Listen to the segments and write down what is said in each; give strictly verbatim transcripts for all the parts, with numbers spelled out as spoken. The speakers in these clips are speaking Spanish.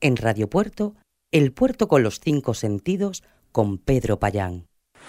En Radio Puerto, El Puerto con los cinco sentidos, con Pedro Payán.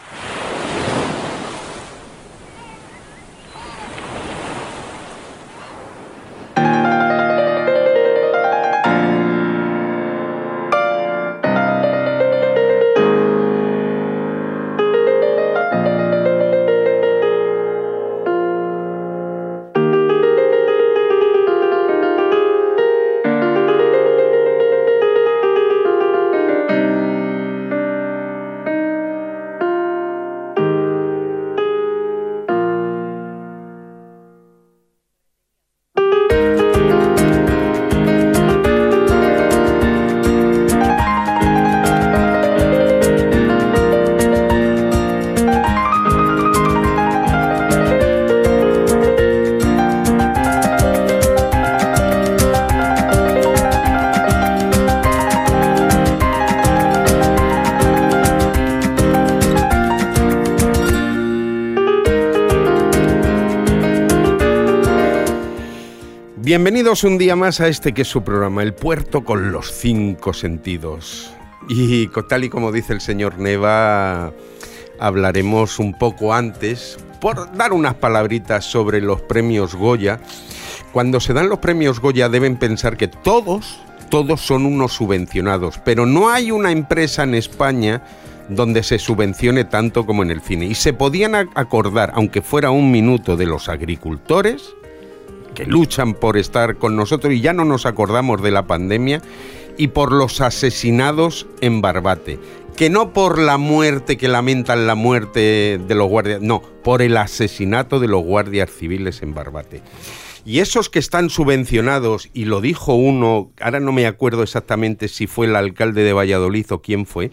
Bienvenidos un día más a este que es su programa, El Puerto con los cinco sentidos. Y tal y como dice el señor Neva, hablaremos un poco antes, por dar unas palabritas sobre los premios Goya. Cuando se dan los premios Goya deben pensar que todos, todos son unos subvencionados, pero no hay una empresa en España donde se subvencione tanto como en el cine. Y se podían acordar, aunque fuera un minuto, de los agricultores que luchan por estar con nosotros y ya no nos acordamos de la pandemia, y por los asesinados en Barbate, que no por la muerte, que lamentan la muerte de los guardias, no, por el asesinato de los guardias civiles en Barbate. Y esos que están subvencionados, y lo dijo uno, ahora no me acuerdo exactamente si fue el alcalde de Valladolid o quién fue,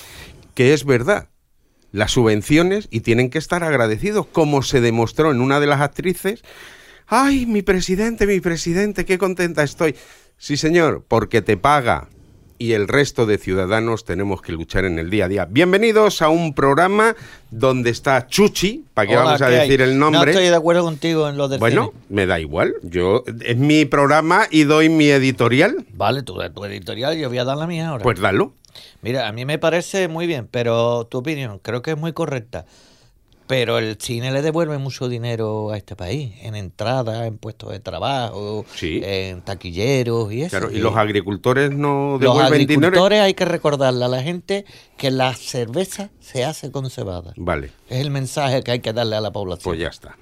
que es verdad, las subvenciones, y tienen que estar agradecidos, como se demostró en una de las actrices. ¡Ay, mi presidente, mi presidente, qué contenta estoy! Sí, señor, porque te paga, y el resto de ciudadanos tenemos que luchar en el día a día. Bienvenidos a un programa donde está Chuchi, para que Hola, vamos a decir hay? el nombre. No estoy de acuerdo contigo en lo del Bueno, cine. me da igual, yo es mi programa y doy mi editorial. Vale, tú de tu editorial, yo voy a dar la mía ahora. Pues dalo. Mira, a mí me parece muy bien, pero tu opinión creo que es muy correcta. Pero el cine le devuelve mucho dinero a este país, en entradas, en puestos de trabajo, Sí. en taquilleros y eso. Claro, y los agricultores no Los devuelven dinero. agricultores hay que recordarle a la gente que la cerveza se hace con cebada. Vale, Es el mensaje que hay que darle a la población. pues ya está.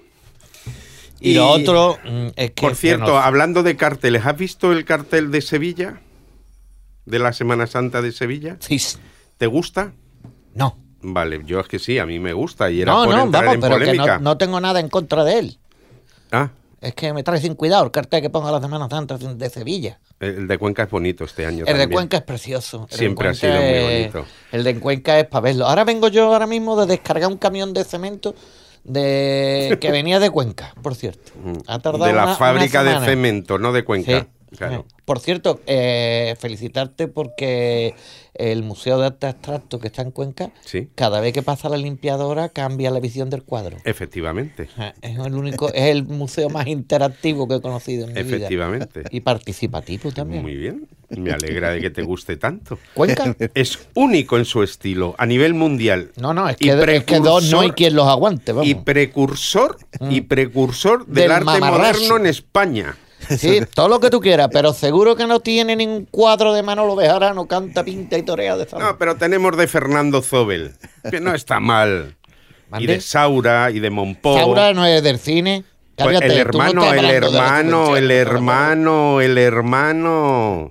Y, lo otro mm, es que... Por cierto, que no- hablando de carteles, ¿has visto el cartel de Sevilla? ¿De la Semana Santa de Sevilla? Sí. ¿Te gusta? No. Vale, yo es que sí, a mí me gusta y era No, por no, entrar vamos, en pero que polémica. no, no tengo nada en contra de él. Ah, Es que me trae sin cuidado el cartel que ponga la Semana Santa de Sevilla. el de Cuenca es bonito este año El también. de Cuenca es precioso. El Siempre de ha sido Cuenca muy es- bonito. El de Cuenca es para verlo. Ahora vengo yo ahora mismo de descargar un camión de cemento de que venía de Cuenca, por cierto. Ha tardado De la una- fábrica una de semana. cemento, no de Cuenca. Sí. Claro. Por cierto, eh, felicitarte porque el Museo de Arte Abstracto que está en Cuenca, Sí. cada vez que pasa la limpiadora cambia la visión del cuadro. Efectivamente. Ajá, Es el único, es el museo más interactivo que he conocido en mi vida. Efectivamente. Y participativo también. Muy bien. Me alegra de que te guste tanto. ¿Cuenca? Es único en su estilo, a nivel mundial. No, no, es Y que, es que dos no hay precursor- quien los aguante, vamos. Y precursor, y precursor del, Del arte mamarracho. moderno en España. Sí, todo lo que tú quieras, pero seguro que no tiene ningún cuadro de Manolo Bejarano, canta, pinta y torea de No, pero tenemos de Fernando Zobel, que no está mal. Y ¿Mande? de Saura, y de Monpó. Saura no es del cine. Pues Cállate, el tú no hermano, estás el hablando de la hermano, subvención, el estás hablando de- hermano, el hermano.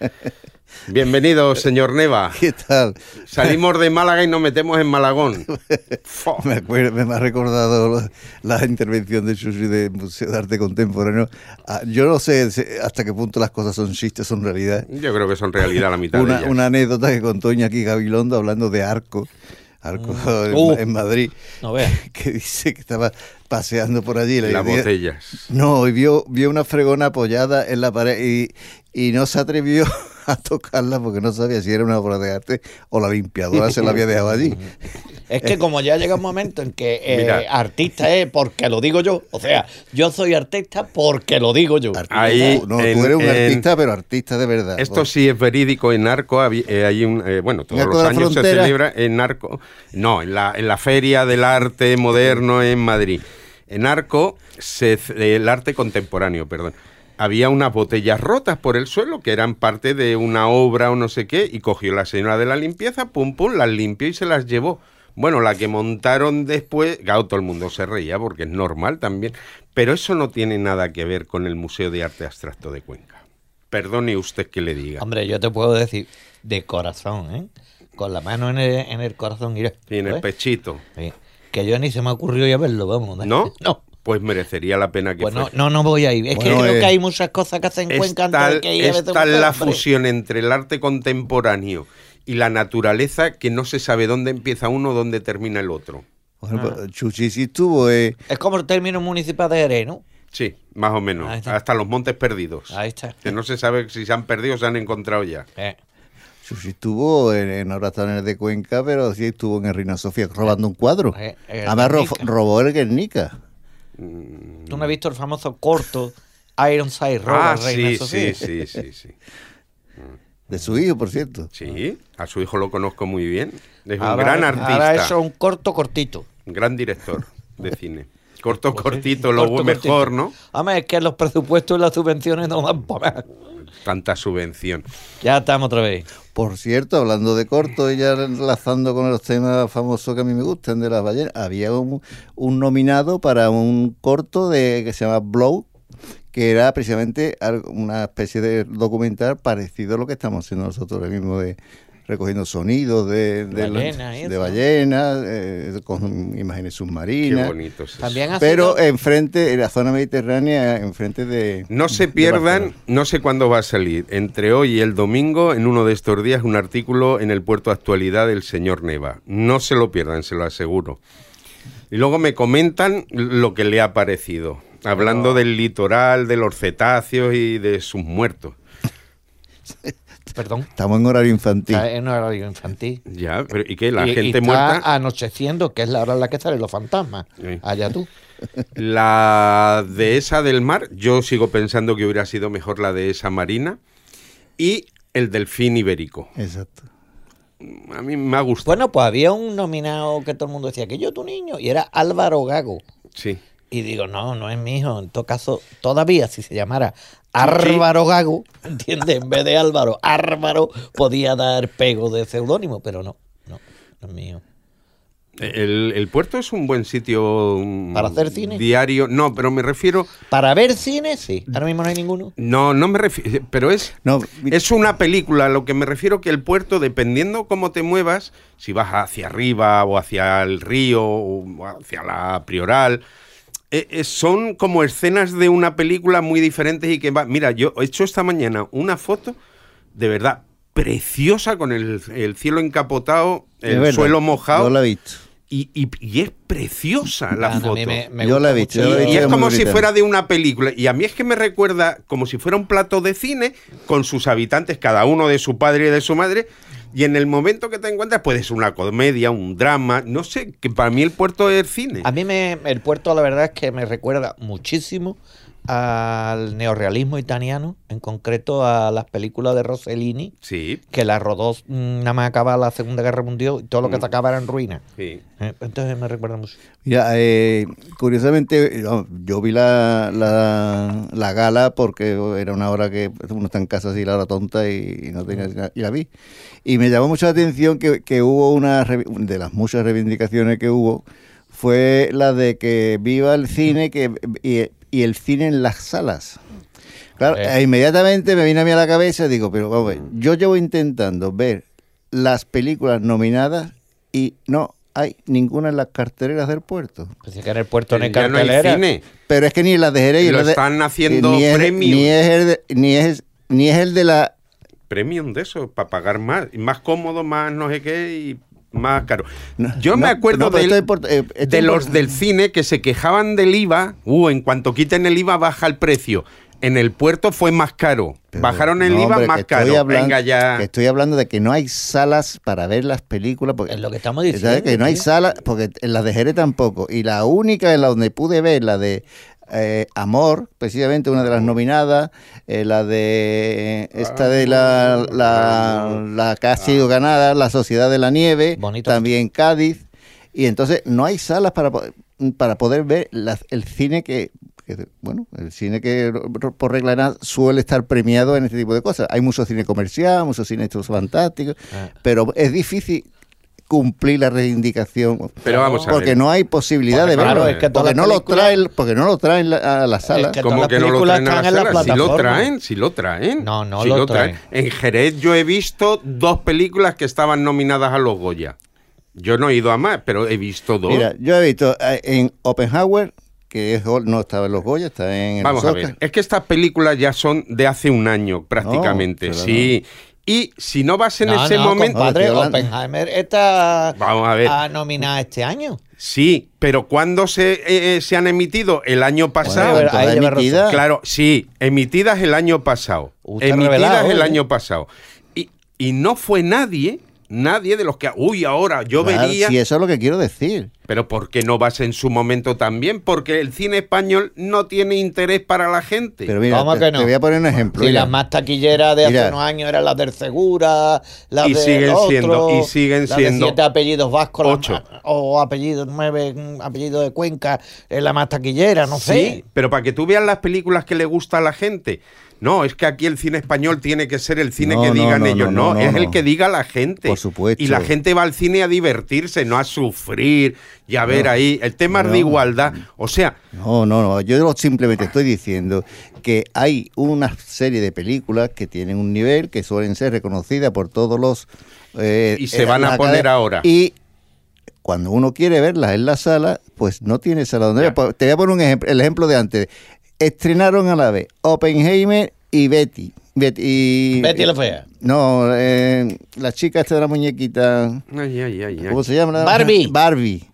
Bienvenido, señor Neva. ¿Qué tal? Salimos de Málaga y nos metemos en Malagón. Fo. Me, acuerdo, me ha recordado la, la intervención de Chuchi del Museo de Arte Contemporáneo. Ah, yo no sé si- hasta qué punto las cosas son chistes, son realidad. Yo creo que son realidad la mitad de Una, ellas. una anécdota que contó Iñaki Gabilondo hablando de Arco, Arco en, Uh. en Madrid, No veas. que dice que estaba paseando por allí. le Las decía- botellas. No, y vio, vio una fregona apoyada en la pared y, y no se atrevió a tocarla porque no sabía si era una obra de arte o la limpiadora se la había dejado allí. Es que como ya llega un momento en que eh, Mira. artista es porque lo digo yo, o sea, yo soy artista porque lo digo yo. Artista, Ahí, no, en- tú eres un en- artista, pero artista de verdad. Esto sí es verídico. En Narco habí- eh, hay un, eh, bueno, todos ¿Narco los de la años se Frontera? celebra en Narco, no, en la, en la Feria del Arte Moderno en Madrid. En Narco, se, el arte contemporáneo, perdón. Había unas botellas rotas por el suelo que eran parte de una obra o no sé qué, y cogió la señora de la limpieza, pum, pum, las limpió y se las llevó. Bueno, la que montaron después, claro, todo el mundo se reía porque es normal también, pero eso no tiene nada que ver con el Museo de Arte Abstracto de Cuenca. Perdone usted que le diga. Hombre, yo te puedo decir de corazón, ¿eh? Con la mano en el, en el corazón, mira. Y en el ¿ves? pechito. Sí. Que yo ni se me ocurrió ya verlo, vamos. ¿No? No. Pues merecería la pena que Pues no, fuera. no, no voy a ir. Es Bueno, que creo eh, que hay muchas cosas que hacen Cuenca Está, antes de que ir a veces está mucho, la hombre. fusión entre el arte contemporáneo y la naturaleza que no se sabe dónde empieza uno, dónde termina el otro. Por ejemplo, Chuchi sí estuvo, eh, Es como el término municipal de Jerez, ¿no? Sí, más o menos. Ahí está. Hasta los montes perdidos. Ahí está. Que no se sabe si se han perdido o se han encontrado ya. Eh. Chuchi estuvo en, en Oraciones de Cuenca, pero sí estuvo en el Reina Sofía robando un cuadro. Eh, eh, Además ro- Guernica. robó el Guernica. ¿Tú no has visto el famoso corto Ironside Roba, Ah, Reina sí, Sofía? sí, sí, sí, sí. De su hijo, por cierto. Sí, a su hijo lo conozco muy bien. Es un Ahora- gran Ahora artista, eso es un corto cortito. un gran director de cine. Corto, Pues sí, cortito, lo corto, mejor, cortito. ¿no? Hombre, es que los presupuestos y las subvenciones no dan para más. Tanta subvención. Ya estamos otra vez. Por cierto, hablando de corto y ya enlazando con los temas famosos que a mí me gustan de las ballenas, había un, un nominado para un corto de que se llama Blow, que era precisamente algo- una especie de documental parecido a lo que estamos haciendo nosotros ahora mismo, de recogiendo sonidos de, de, Ballenas y de eso. ballenas, eh, con imágenes Qué submarinas. bonito es eso. También ha Pero sido- enfrente, en la zona mediterránea, enfrente de... No se de pierdan, Barcelona. no sé cuándo va a salir, entre hoy y el domingo, en uno de estos días, un artículo en el Puerto Actualidad del señor Neva. No se lo pierdan, se lo aseguro. Y luego me comentan lo que le ha parecido, hablando del litoral, de los cetáceos y de sus muertos. Perdón. Estamos en horario infantil. Está en horario infantil. Ya, pero ¿y qué? La Y- y gente está muerta. anocheciendo, que es la hora en la que salen los fantasmas. Sí. Allá tú. La dehesa del mar, yo sigo pensando que hubiera sido mejor la dehesa marina. Y el delfín ibérico. Exacto. A mí me ha gustado. Bueno, pues había un nominado que todo el mundo decía que yo tu niño, y era Álvaro Gago. Sí. Y digo, no, no es mi hijo. En todo caso, todavía si se llamara Álvaro Gago, ¿entiendes? En vez de Álvaro, Álvaro podía dar pego de seudónimo, pero no, no, no es mi hijo. El, el puerto es un buen sitio mm, ¿Para hacer cine? diario. No, pero me refiero. Para ver cine, sí. Ahora mismo no hay ninguno. No, no me refiero. Pero es. No, Es una película, a lo que me refiero que el puerto, dependiendo cómo te muevas, si vas hacia arriba o hacia el río o hacia la Prioral, eh, eh, son como escenas de una película muy diferentes y que va... Mira, yo he hecho esta mañana una foto de verdad preciosa con el, el cielo encapotado, es el verdad, suelo Yo mojado la he visto. y, y- y es preciosa la Ah, no, foto. a mí me- me Yo la he gusta visto, mucho. yo la he Y visto. es muy como si bonita. fuera de una película. Y a mí es que me recuerda como si fuera un plato de cine con sus habitantes, cada uno de su padre y de su madre. Y en el momento que te encuentras, puede ser una comedia, un drama. No sé, que para mí el puerto es cine. A mí me, el puerto, la verdad es que me recuerda muchísimo al neorrealismo italiano, en concreto a las películas de Rossellini, Sí, que la rodó mm, nada más acaba la Segunda Guerra Mundial y todo lo que Mm. sacaba era en ruinas. sí. Eh, Entonces me recuerda mucho. Mira, eh, curiosamente, yo, yo vi la, la, la gala porque era una hora que uno está en casa así, la hora tonta, y, y no tenía nada, y la vi. Y me llamó mucho la atención que, que hubo una, revi- de las muchas reivindicaciones que hubo, fue la de que viva el cine que y, y el cine en las salas. Claro, Eh. e inmediatamente me vino a mí a la cabeza, digo, pero vamos a ver, yo llevo intentando ver las películas nominadas y no hay ninguna en las carteleras del puerto. Pensé que en el puerto no hay Ya no hay cartelera. cine. Pero es que ni las de Jerez y Lo las de- están haciendo ni es, premium. ni es el de, ni es ni es el de la Premium de eso, para pagar más. Y más cómodo, más no sé qué y más caro. No, Yo me no, acuerdo no, pero del- esto es por- eh, esto de es por- los del cine que se quejaban del I V A. Uh, en cuanto quiten el I V A baja el precio. En el puerto fue más caro. Pero, Bajaron el no, I V A hombre, más que estoy caro. hablando- Venga ya. que estoy hablando de que no hay salas para ver las películas. Porque, Es lo que estamos ¿sabes? diciendo. Que no hay tío. salas, porque en las de Jerez tampoco. Y la única en la donde pude ver, la de eh, Amor, precisamente una de las nominadas, eh, la de esta de la, la, la que ha sido ganada, La Sociedad de la Nieve, Bonito. también Cádiz. Y entonces no hay salas para, po- para poder ver las- el cine que, que, bueno, el cine que por regla general suele estar premiado en este tipo de cosas. Hay mucho cine comercial, mucho cine estos fantásticos, Ah. pero es difícil cumplir la reivindicación Pero vamos a porque ver. no hay posibilidad Porque de verlo, claro, es que todas porque las no lo películas- traen, porque no lo traen la- a la sala. que ¿Cómo todas que las no lo películas traen a la están en la sala? Si lo plataforma. traen, si lo traen. No, no Sí lo traen. En Jerez yo he visto dos películas que estaban nominadas a los Goya. Yo no he ido a más, pero he visto dos. Mira, yo he visto eh, en Oppenheimer, que es, no estaba en los Goya, está en Vamos los a ver, Oscars. es que estas películas ya son de hace un año prácticamente, No, pero sí. Y si no vas en No, ese no, momento... compadre, Estoy hablando- Oppenheimer está Vamos a ver. a nominada este año. Sí, pero ¿cuándo se, eh, eh, se han emitido? El año pasado. Bueno, Toda ahí lleva emitida. razón. Claro, sí, emitidas el año pasado. Usted emitidas revelado, el ¿eh? año pasado. Y, y no fue nadie, nadie de los que... Uy, ahora yo Claro, vería... sí, eso es lo que quiero decir. Pero ¿por qué no vas en su momento también? Porque el cine español no tiene interés para la gente. Pero mira, ¿Cómo te, que no? te voy a poner un ejemplo. Si mira. las más taquilleras de hace Mira. unos años eran las del Segura, las Y del siguen otro, siendo- y siguen las siendo de siete apellidos vascos, las ocho. más- o apellidos nueve, mm, apellidos de Cuenca, es la más taquillera, no Sí, sé. pero para que tú veas las películas que le gusta a la gente. No, es que aquí el cine español tiene que ser el cine No, que no, digan no, ellos. no, No, no, es no. el que diga la gente. Por supuesto. Y la gente va al cine a divertirse, no a sufrir y a ver ahí. El tema No. de igualdad. O sea, No, no, no. Yo simplemente estoy diciendo que hay una serie de películas que tienen un nivel que suelen ser reconocidas por todos los... eh, Y se eh, van a la poner cadena. ahora. Y cuando uno quiere verlas en la sala, pues no tiene sala donde Ya. ver. Pues, te voy a poner un ejemplo, el ejemplo de antes. Estrenaron a la vez Oppenheimer y Betty. Betty, y, Betty la fea. No, eh, la chica esta de la muñequita... ay, ay, ay, ay. ¿Cómo se llama? la- Barbie. Barbie.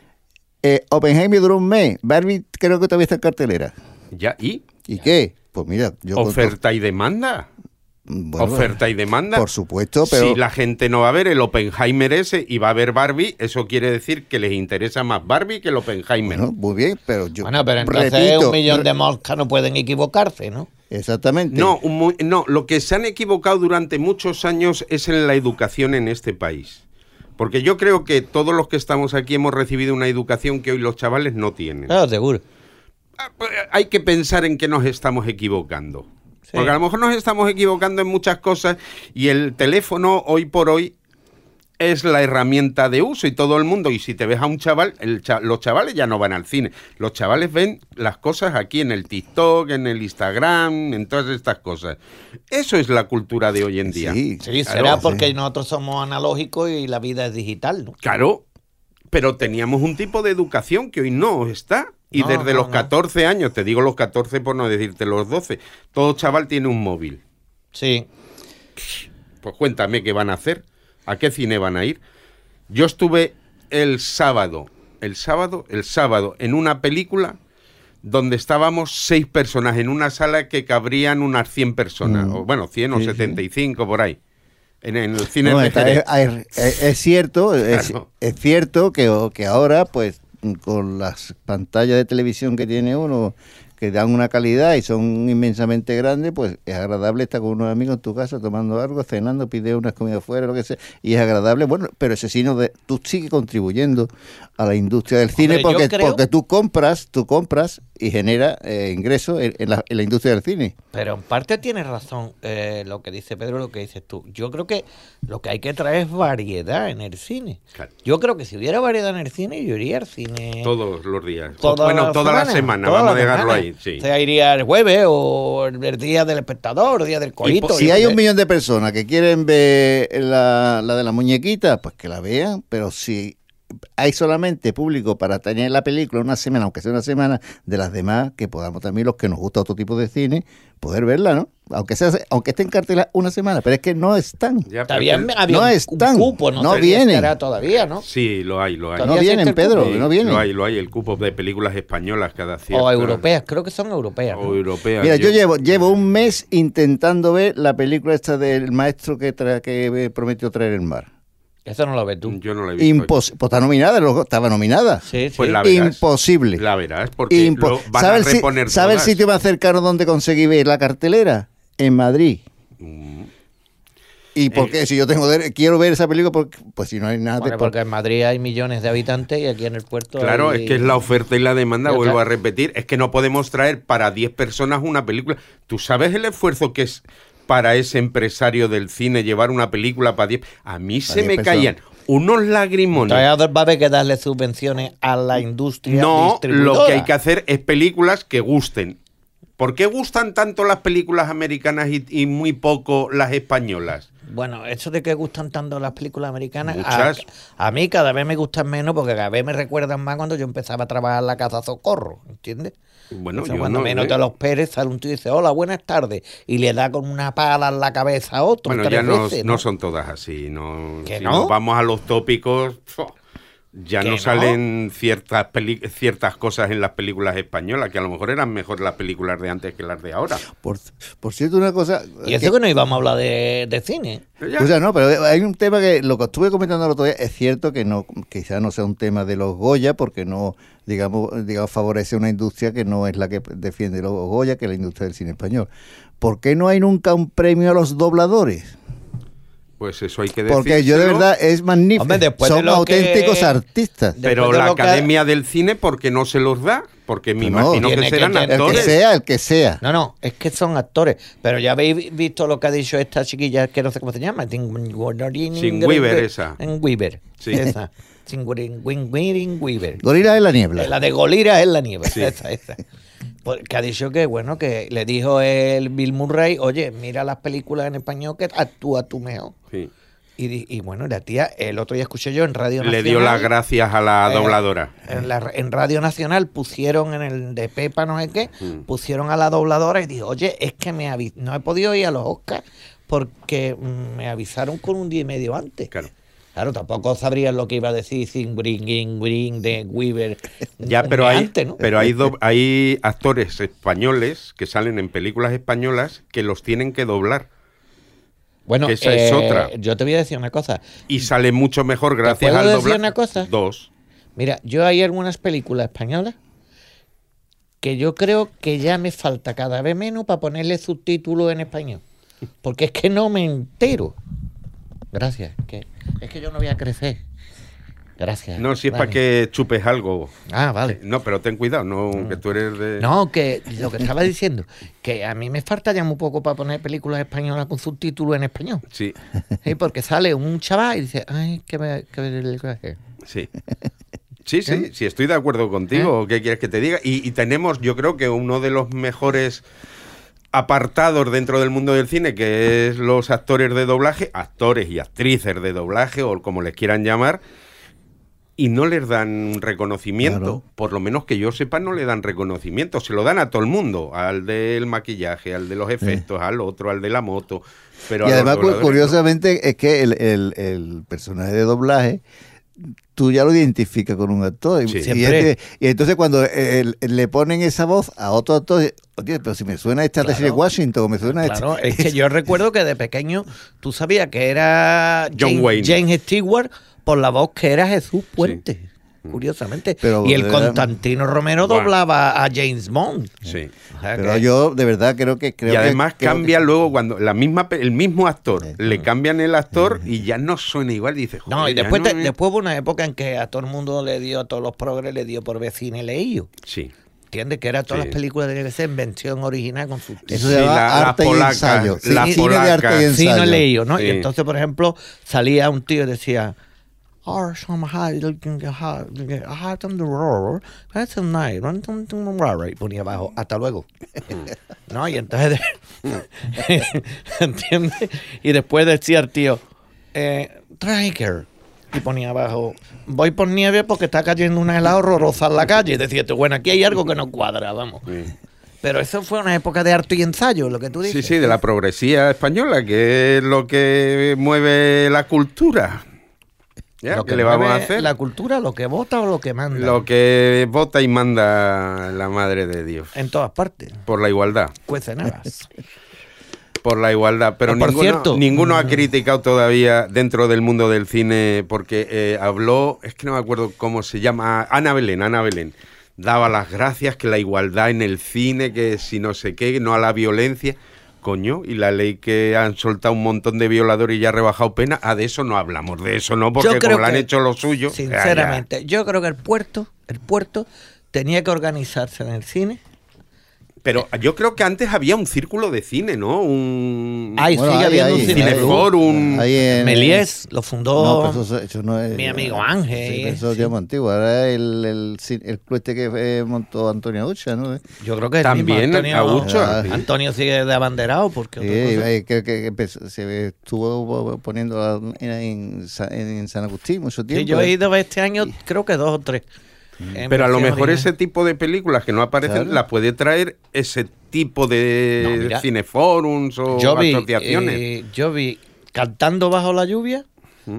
Eh, Oppenheimer duró un mes. Barbie creo que todavía está en cartelera. Ya, ¿y? ¿Y qué? Pues mira, yo... con Oferta y demanda. to- bueno, Oferta y demanda. Por supuesto, pero... Si la gente no va a ver el Oppenheimer ese y va a ver Barbie, eso quiere decir que les interesa más Barbie que el Oppenheimer. Bueno, muy bien, pero yo... Bueno, pero entonces repito, un millón de re- moscas no pueden equivocarse, ¿no? Exactamente. No, un mu- no, lo que se han equivocado durante muchos años es en la educación en este país. Porque yo creo que todos los que estamos aquí hemos recibido una educación que hoy los chavales no tienen. Claro, seguro. Ah, pues, hay que pensar en que nos estamos equivocando. Sí. Porque a lo mejor nos estamos equivocando en muchas cosas y el teléfono hoy por hoy es la herramienta de uso y todo el mundo, y si te ves a un chaval, el cha- los chavales ya no van al cine, los chavales ven las cosas aquí en el TikTok, en el Instagram, en todas estas cosas. Eso es la cultura de hoy en día. Sí, Sí, Claro, será sí. porque nosotros somos analógicos y la vida es digital, ¿no? Claro, pero teníamos un tipo de educación que hoy no está. Y No, desde no, los no. catorce años, te digo los catorce por no decirte los doce, todo chaval tiene un móvil. Sí. Pues cuéntame qué van a hacer, a qué cine van a ir. Yo estuve el sábado, el sábado, el sábado, en una película donde estábamos seis personas en una sala que cabrían unas cien personas, Mm. o bueno, cien o Sí, sí. setenta y cinco por ahí, en, en el cine No, de está- Jerez. es, es- es cierto, es, Claro. es cierto que, que ahora, pues, con las pantallas de televisión que tiene uno, que dan una calidad y son inmensamente grandes, pues es agradable estar con unos amigos en tu casa tomando algo, cenando, pide unas comidas fuera, lo que sea, y es agradable. Bueno, pero ese sí, no de, tú sigues contribuyendo a la industria del cine Hombre, yo porque, creo- porque tú compras, tú compras y genera eh, ingresos en, en la, en la industria del cine. Pero en parte tienes razón eh, lo que dice Pedro, lo que dices tú. Yo creo que lo que hay que traer es variedad en el cine. Claro. Yo creo que si hubiera variedad en el cine, yo iría al cine Todos los días. toda bueno, la toda la semana, semana, toda vamos la a dejarlo semana. ahí. Sí. O sea, iría el jueves o el, el día del espectador, el día del corito. po- Si yo hay qué un sé. millón de personas que quieren ver la, la de la muñequita, pues que la vean, pero si hay solamente público para tener la película una semana, aunque sea una semana, de las demás, que podamos también, los que nos gusta otro tipo de cine, poder verla, ¿no? Aunque sea, aunque esté en cartelera una semana, pero es que no están. Ya, Todavía pero- había no un están, cupo, no, no sé si vienen. estará todavía, ¿no? Sí, lo hay, lo hay. No Todavía vienen, existe el Pedro, cupo. no vienen. Lo hay, lo hay, el cupo de películas españolas cada cierta... O europeas, creo que son europeas. ¿no? O europeas. Mira, yo llevo, llevo un mes intentando ver la película esta del maestro que, tra- que prometió traer el mar. Eso no lo ves tú. Yo no la he visto. Impos- pues está nominada, luego estaba nominada. Sí, sí. Pues la verás. Imposible. La verás, porque Impo- lo van ¿Sabe a el, si- reponer ¿Sabe el todas. sitio más cercano donde conseguí ver la cartelera? En Madrid. Mm. ¿Y por Eh. qué? Si yo tengo de- quiero ver esa película, porque, pues si no hay nada Bueno, de... porque en Madrid hay millones de habitantes y aquí en el puerto Claro, hay- es que es la oferta y la demanda, Pero vuelvo claro. a repetir, es que no podemos traer para diez personas una película. ¿Tú sabes el esfuerzo que es para ese empresario del cine llevar una película para diez? A mí se diez me personas. caían unos lagrimones. Entonces va a haber que darle subvenciones a la industria No, distribuidora. lo que hay que hacer es películas que gusten. ¿Por qué gustan tanto las películas americanas y, y muy poco las españolas? Bueno, eso de que gustan tanto las películas americanas, a, Muchas. a mí cada vez me gustan menos porque cada vez me recuerdan más cuando yo empezaba a trabajar en la casa Socorro, ¿entiendes? Bueno, O sea, yo cuando no, menos ¿eh? te los Pérez sale un tío y dice, hola, buenas tardes, y le da con una pala en la cabeza a otro. Bueno, tres ya no, veces, no son todas así. No, ¿Que si no? nos vamos a los tópicos, ¡fua! ya ¿Que no no? salen ciertas peli- ciertas cosas en las películas españolas, que a lo mejor eran mejor las películas de antes que las de ahora. Por, por cierto, una cosa... Y eso que no íbamos a hablar de, de cine. Pero ya- O sea, no, pero hay un tema que lo que estuve comentando el otro día, es cierto que no, quizás no sea un tema de los Goya, porque no, digamos, digamos, favorece una industria que no es la que defiende los Goya, que es la industria del cine español. ¿Por qué no hay nunca un premio a los dobladores? Pues eso hay que decir. Porque yo de verdad es magnífico. Hombre, después de Son lo auténticos que- artistas. de- Pero después la lo que- Academia del Cine, ¿por qué no se los da? Porque me No, imagino tiene que que serán tener- El que actores. sea, el que sea. No, no, es que son actores. Pero ya habéis visto lo que ha dicho esta chiquilla, que no sé cómo se llama. Sin Weaver, esa. En Weaver. Sí. Esa. Sin Weaver. Gorila en la niebla. La de Golira es la nieve. Sí. Esa, esa. Pues, que ha dicho que, bueno, que le dijo el Bill Murray, oye, mira las películas en español que actúa tú mejor. Sí. Y, di- y bueno, la tía, el otro día escuché yo en Radio Le Nacional. dio las gracias a la eh, dobladora. En, la- en Radio Nacional pusieron en el de Pepa, no sé qué, Mm. pusieron a la dobladora y dijo, oye, es que me avi- no he podido ir a los Oscars porque mm, me avisaron con un día y medio antes. Claro. Claro, tampoco sabrían lo que iba a decir sin bring, bring de Weaver. Ya, un pero día hay, antes, ¿no? pero hay, do- hay actores españoles que salen en películas españolas que los tienen que doblar. Bueno, que esa es otra. yo te voy a decir una cosa. Y sale mucho mejor gracias puedo al decir doblaje. una cosa? Dos. Mira, yo hay algunas películas españolas que yo creo que ya me falta cada vez menos para ponerle subtítulos en español. Porque es que no me entero. Gracias. Que, es que yo no voy a crecer. Gracias. No, si es Dani. para que chupes algo. Ah, vale. No, pero ten cuidado, no, que tú eres de... No, que lo que estaba diciendo, que a mí me falta ya muy poco para poner películas españolas con subtítulos en español. Sí, Sí, porque sale un chaval y dice, ay, que me... Que me sí. Sí, sí, ¿Eh? sí, estoy de acuerdo contigo. ¿Qué quieres que te diga? Y, y tenemos, yo creo que uno de los mejores apartados dentro del mundo del cine, que es los actores de doblaje, actores y actrices de doblaje, o como les quieran llamar, y no les dan reconocimiento. Claro. Por lo menos que yo sepa, no le dan reconocimiento. Se lo dan a todo el mundo, al del maquillaje, al de los efectos, al otro, al de la moto. Pero Y a los además, cu- dobladores no. curiosamente, es que el, el- el personaje de doblaje, tú ya lo identificas con un actor. Y- Sí. y, Siempre. es que- y entonces cuando el- el- le ponen esa voz a otro actor, oye, pero si me suena esta de Claro. Washington, o me suena Claro, este... es que yo recuerdo que de pequeño tú sabías que era John James, Wayne. James Stewart por la voz que era Jesús Puente, curiosamente. Pero, y el de verdad, Constantino Romero bueno. doblaba a James Bond. Sí. O sea Pero que- yo de verdad creo que... Creo y además que, creo cambia que- luego cuando la misma pe- el mismo actor Sí. le cambian el actor y ya no suena igual y dice, No, "Joder, y ya después, no te- me-". después hubo una época en que a todo el mundo le dio, a todos los progres le dio por vecino leído. Sí. ¿Entiendes? Que era todas Sí. las películas de que ser en versión original con sus Eso Sí, se llama la- la arte y polaca, ensayo. la Sí, cine de arte y polaca. ensayo. Sí, no leído, ¿no? Sí. Y entonces, por ejemplo, salía un tío y decía, "Oh, some high looking high high on the road, that's a night, run to the road", y ponía abajo, hasta luego. ¿No? Y entonces, ¿entiendes? Y después decía el tío, eh, "Traeger", y ponía abajo, "voy por nieve porque está cayendo una helada horrorosa en la calle". Y decía, bueno, aquí hay algo que no cuadra, vamos. Sí. Pero eso fue una época de harto y ensayo, lo que tú dices. Sí, sí, de la progresía española, que es lo que mueve la cultura. ¿Ya? Lo ¿Qué que le vamos a mueve hacer? La cultura, lo que vota o lo que manda. Lo que vota y manda la Madre de Dios. En todas partes. Por la igualdad. Cuecen habas. Por la igualdad. Pero Ah, por ninguno, cierto. ninguno ha criticado todavía dentro del mundo del cine, porque eh, habló, es que no me acuerdo cómo se llama, Ana Belén, Ana Belén. Daba las gracias, que la igualdad en el cine, que si no sé qué, no a la violencia. Coño, y la ley que han soltado un montón de violadores y ya ha rebajado pena, ah, de eso no hablamos, de eso no, porque Yo creo como lo han que, hecho lo suyo. Sinceramente, yo creo que el puerto, el puerto tenía que organizarse en el cine. Pero yo creo que antes había un círculo de cine, ¿no? Un Ay, Bueno, sigue ahí, habiendo ahí, un cine. cineforum. Ahí en- Méliès lo fundó No, pero eso, eso no es, mi amigo Ángel. Sí, y pero eso es sí. tiempo antiguo. Ahora el, el, el, el club este que eh, montó Antonio Aucha, ¿no? Yo creo que el También mismo Antonio, Aucho. Ah, sí. Antonio sigue de abanderado porque Sí, otra cosa- eh, creo que empezó- se estuvo poniendo en, en, Sa- en San Agustín mucho tiempo. Sí, yo he ido este año, creo que dos o tres. En Pero a lo versión mejor original. ese tipo de películas que no aparecen Claro. las puede traer ese tipo de No, mira. cineforums o yo vi, asociaciones. eh, yo vi Cantando bajo la lluvia Mm.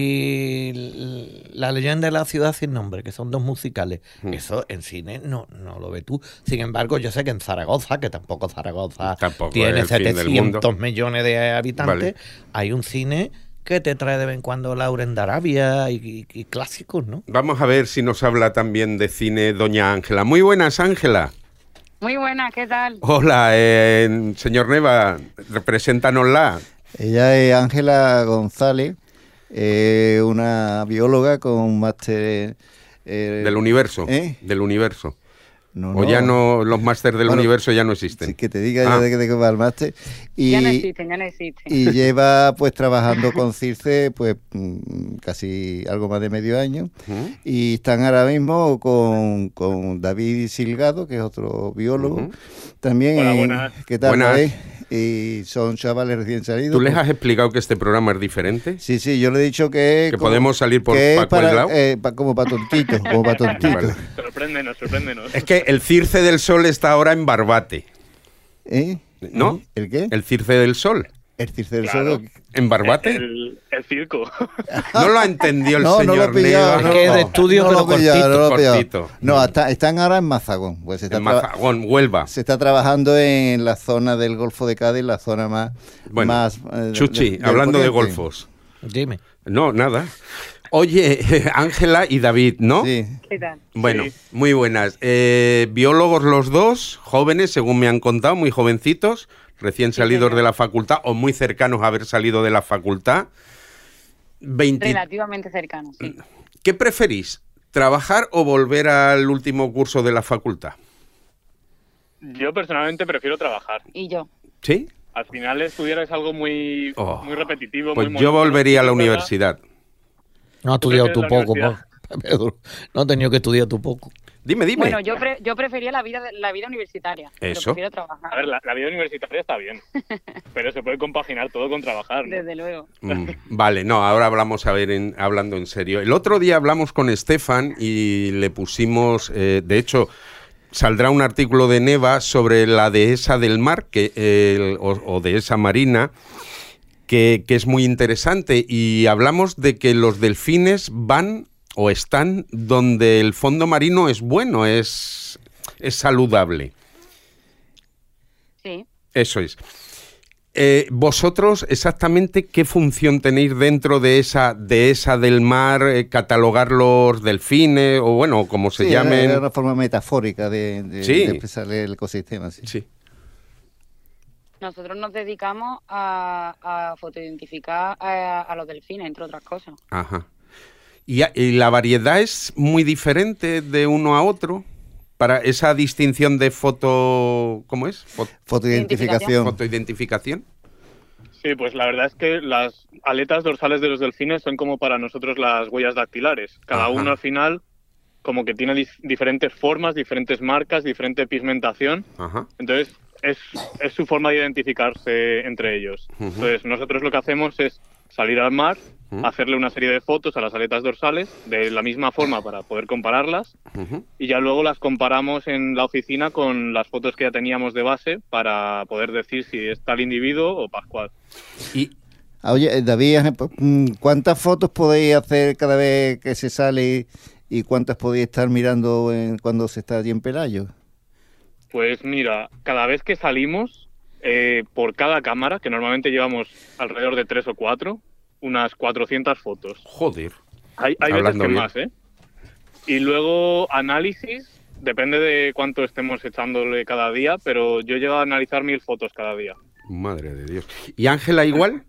y l- La leyenda de la ciudad sin nombre, que son dos musicales. Mm. Eso en cine no, no lo ves tú. Sin embargo, yo sé que en Zaragoza, que tampoco Zaragoza Tampoco tiene es el fin del setecientos mundo. millones de habitantes, Vale. hay un cine que te trae de vez en cuando Lauren de Arabia y, y- y clásicos, ¿no? Vamos a ver si nos habla también de cine doña Ángela. Muy buenas, Ángela. Muy buena, ¿qué tal? Hola, eh, señor Neva, represéntanosla. Ella es Ángela González, eh, una bióloga con máster... eh, Del universo. ¿Eh? Del universo. no, O ya no, los máster del Bueno, universo ya no existen. Sí, que te diga Ah. ya de, qué- de qué va el máster. Y, Ya no existen, ya no existen. y lleva pues trabajando con Circe pues mm, casi algo más de medio año. Ujú. Y están ahora mismo con, con David Silgado, que es otro biólogo. Ujú. También, Hola, en- buenas. ¿qué tal, Buenas. David? Y son chavales recién salidos. ¿Tú les pues- has explicado que este programa es diferente? Sí, sí, yo le he dicho que... Que como- podemos salir por que es pa' para, cual lado. eh, pa- como para tontitos, como para tontitos. Vale. Sorpréndenos, sorpréndenos. Es que el Circe del Sol está ahora en Barbate, ¿Eh? ¿no? ¿El qué? El Circe del Sol. El Circe del Claro. Sol. ¿En Barbate? El, el circo. No lo ha entendido el No, no lo señor he pillado. Neva. No, Es que es de estudio, no lo pero he pillado, cortito, no lo he pillado. cortito. No, está- están ahora en Mazagón. Pues se está, En traba- Mazagón, Huelva. se está trabajando en la zona del Golfo de Cádiz, la zona más... Bueno, más eh, Chuchi, del- del hablando de poniente. golfos. Dime. No, nada. Oye, Ángela y David, ¿no? Sí. ¿Qué tal? Bueno, Sí. muy buenas. Eh, biólogos los dos, jóvenes, según me han contado, muy jovencitos, recién Sí, salidos señor. de la facultad o muy cercanos a haber salido de la facultad. veinte Relativamente cercano, sí. ¿Qué preferís? ¿Trabajar o volver al último curso de la facultad? Yo personalmente prefiero trabajar. Y yo. ¿Sí? Al final estudiar es algo muy, Oh. muy repetitivo. Pues muy yo monótono. volvería a la Es verdad. universidad. No has estudiado tú prefieres la poco, universidad? po- Pedro. No has tenido que estudiar tú poco. Dime, dime. Bueno, yo pre- yo prefería la vida la vida universitaria. pero Eso. prefiero trabajar. A ver, la, la vida universitaria está bien, pero se puede compaginar todo con trabajar, ¿no? Desde luego. Mm, vale, no, ahora hablamos a ver en- hablando en serio. El otro día hablamos con Estefan y le pusimos, eh, de hecho, saldrá un artículo de Neva sobre la dehesa del mar, que el- o, o dehesa marina, que, que es muy interesante. Y hablamos de que los delfines van o están donde el fondo marino es bueno, es, es saludable. Sí. Eso es. Eh, vosotros, exactamente, ¿qué función tenéis dentro de esa dehesa del mar? Eh, ¿Catalogar los delfines o, bueno, como se Sí, era- llamen? Era una forma metafórica de, de, Sí. de expresar el ecosistema. Sí. Sí. Nosotros nos dedicamos a, a fotoidentificar a, a los delfines, entre otras cosas. Ajá. ¿Y, a- y la variedad es muy diferente de uno a otro? Para esa distinción de foto... ¿Cómo es? Fo- Fotoidentificación. fotoidentificación. Sí, pues la verdad es que las aletas dorsales de los delfines son como para nosotros las huellas dactilares. Cada Ajá. uno al final como que tiene dif- diferentes formas, diferentes marcas, diferente pigmentación. Ajá. Entonces es, es su forma de identificarse entre ellos. Ujú. Entonces nosotros lo que hacemos es salir al mar ¿Mm? hacerle una serie de fotos a las aletas dorsales de la misma forma para poder compararlas Ujú. y ya luego las comparamos en la oficina con las fotos que ya teníamos de base para poder decir si es tal individuo o Pascual. Y Ah, Oye, David, ¿cuántas fotos podéis hacer cada vez que se sale y cuántas podéis estar mirando en- cuando se está allí en Pelayo? Pues mira, cada vez que salimos, eh, por cada cámara, que normalmente llevamos alrededor de tres o cuatro, unas cuatrocientas fotos. joder. Hay, hay veces Hablando que bien. más, ¿eh? Y luego análisis, depende de cuánto estemos echándole cada día, pero yo llego a analizar mil fotos cada día. Madre de Dios. ¿Y Ángela igual?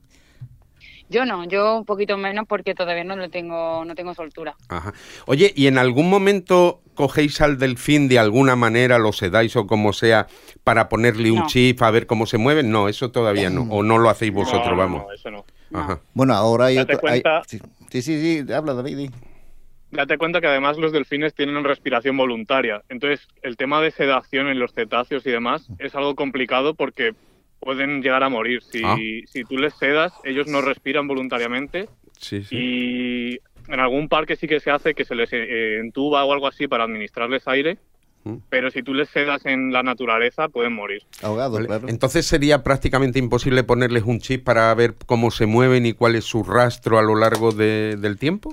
Yo no, yo un poquito menos porque todavía no le tengo, no tengo soltura. Ajá. Oye, ¿y en algún momento cogéis al delfín de alguna manera, lo sedáis o como sea, para ponerle un No. chip a ver cómo se mueven? No, eso todavía no. O no lo hacéis vosotros, No, no, vamos. no, eso no. Ajá. Bueno, ahora hay Date otro... hay- cuenta- sí, sí, sí, sí, habla David. di. Date cuenta que además los delfines tienen respiración voluntaria. Entonces, el tema de sedación en los cetáceos y demás es algo complicado porque pueden llegar a morir. Si, Ah. si tú les sedas, ellos no respiran voluntariamente Sí, sí. y en algún parque sí que se hace que se les eh, entuba o algo así para administrarles aire, Mm. pero si tú les sedas en la naturaleza pueden morir. Ahogado, Vale. claro. Entonces sería prácticamente imposible ponerles un chip para ver cómo se mueven y cuál es su rastro a lo largo de- del tiempo.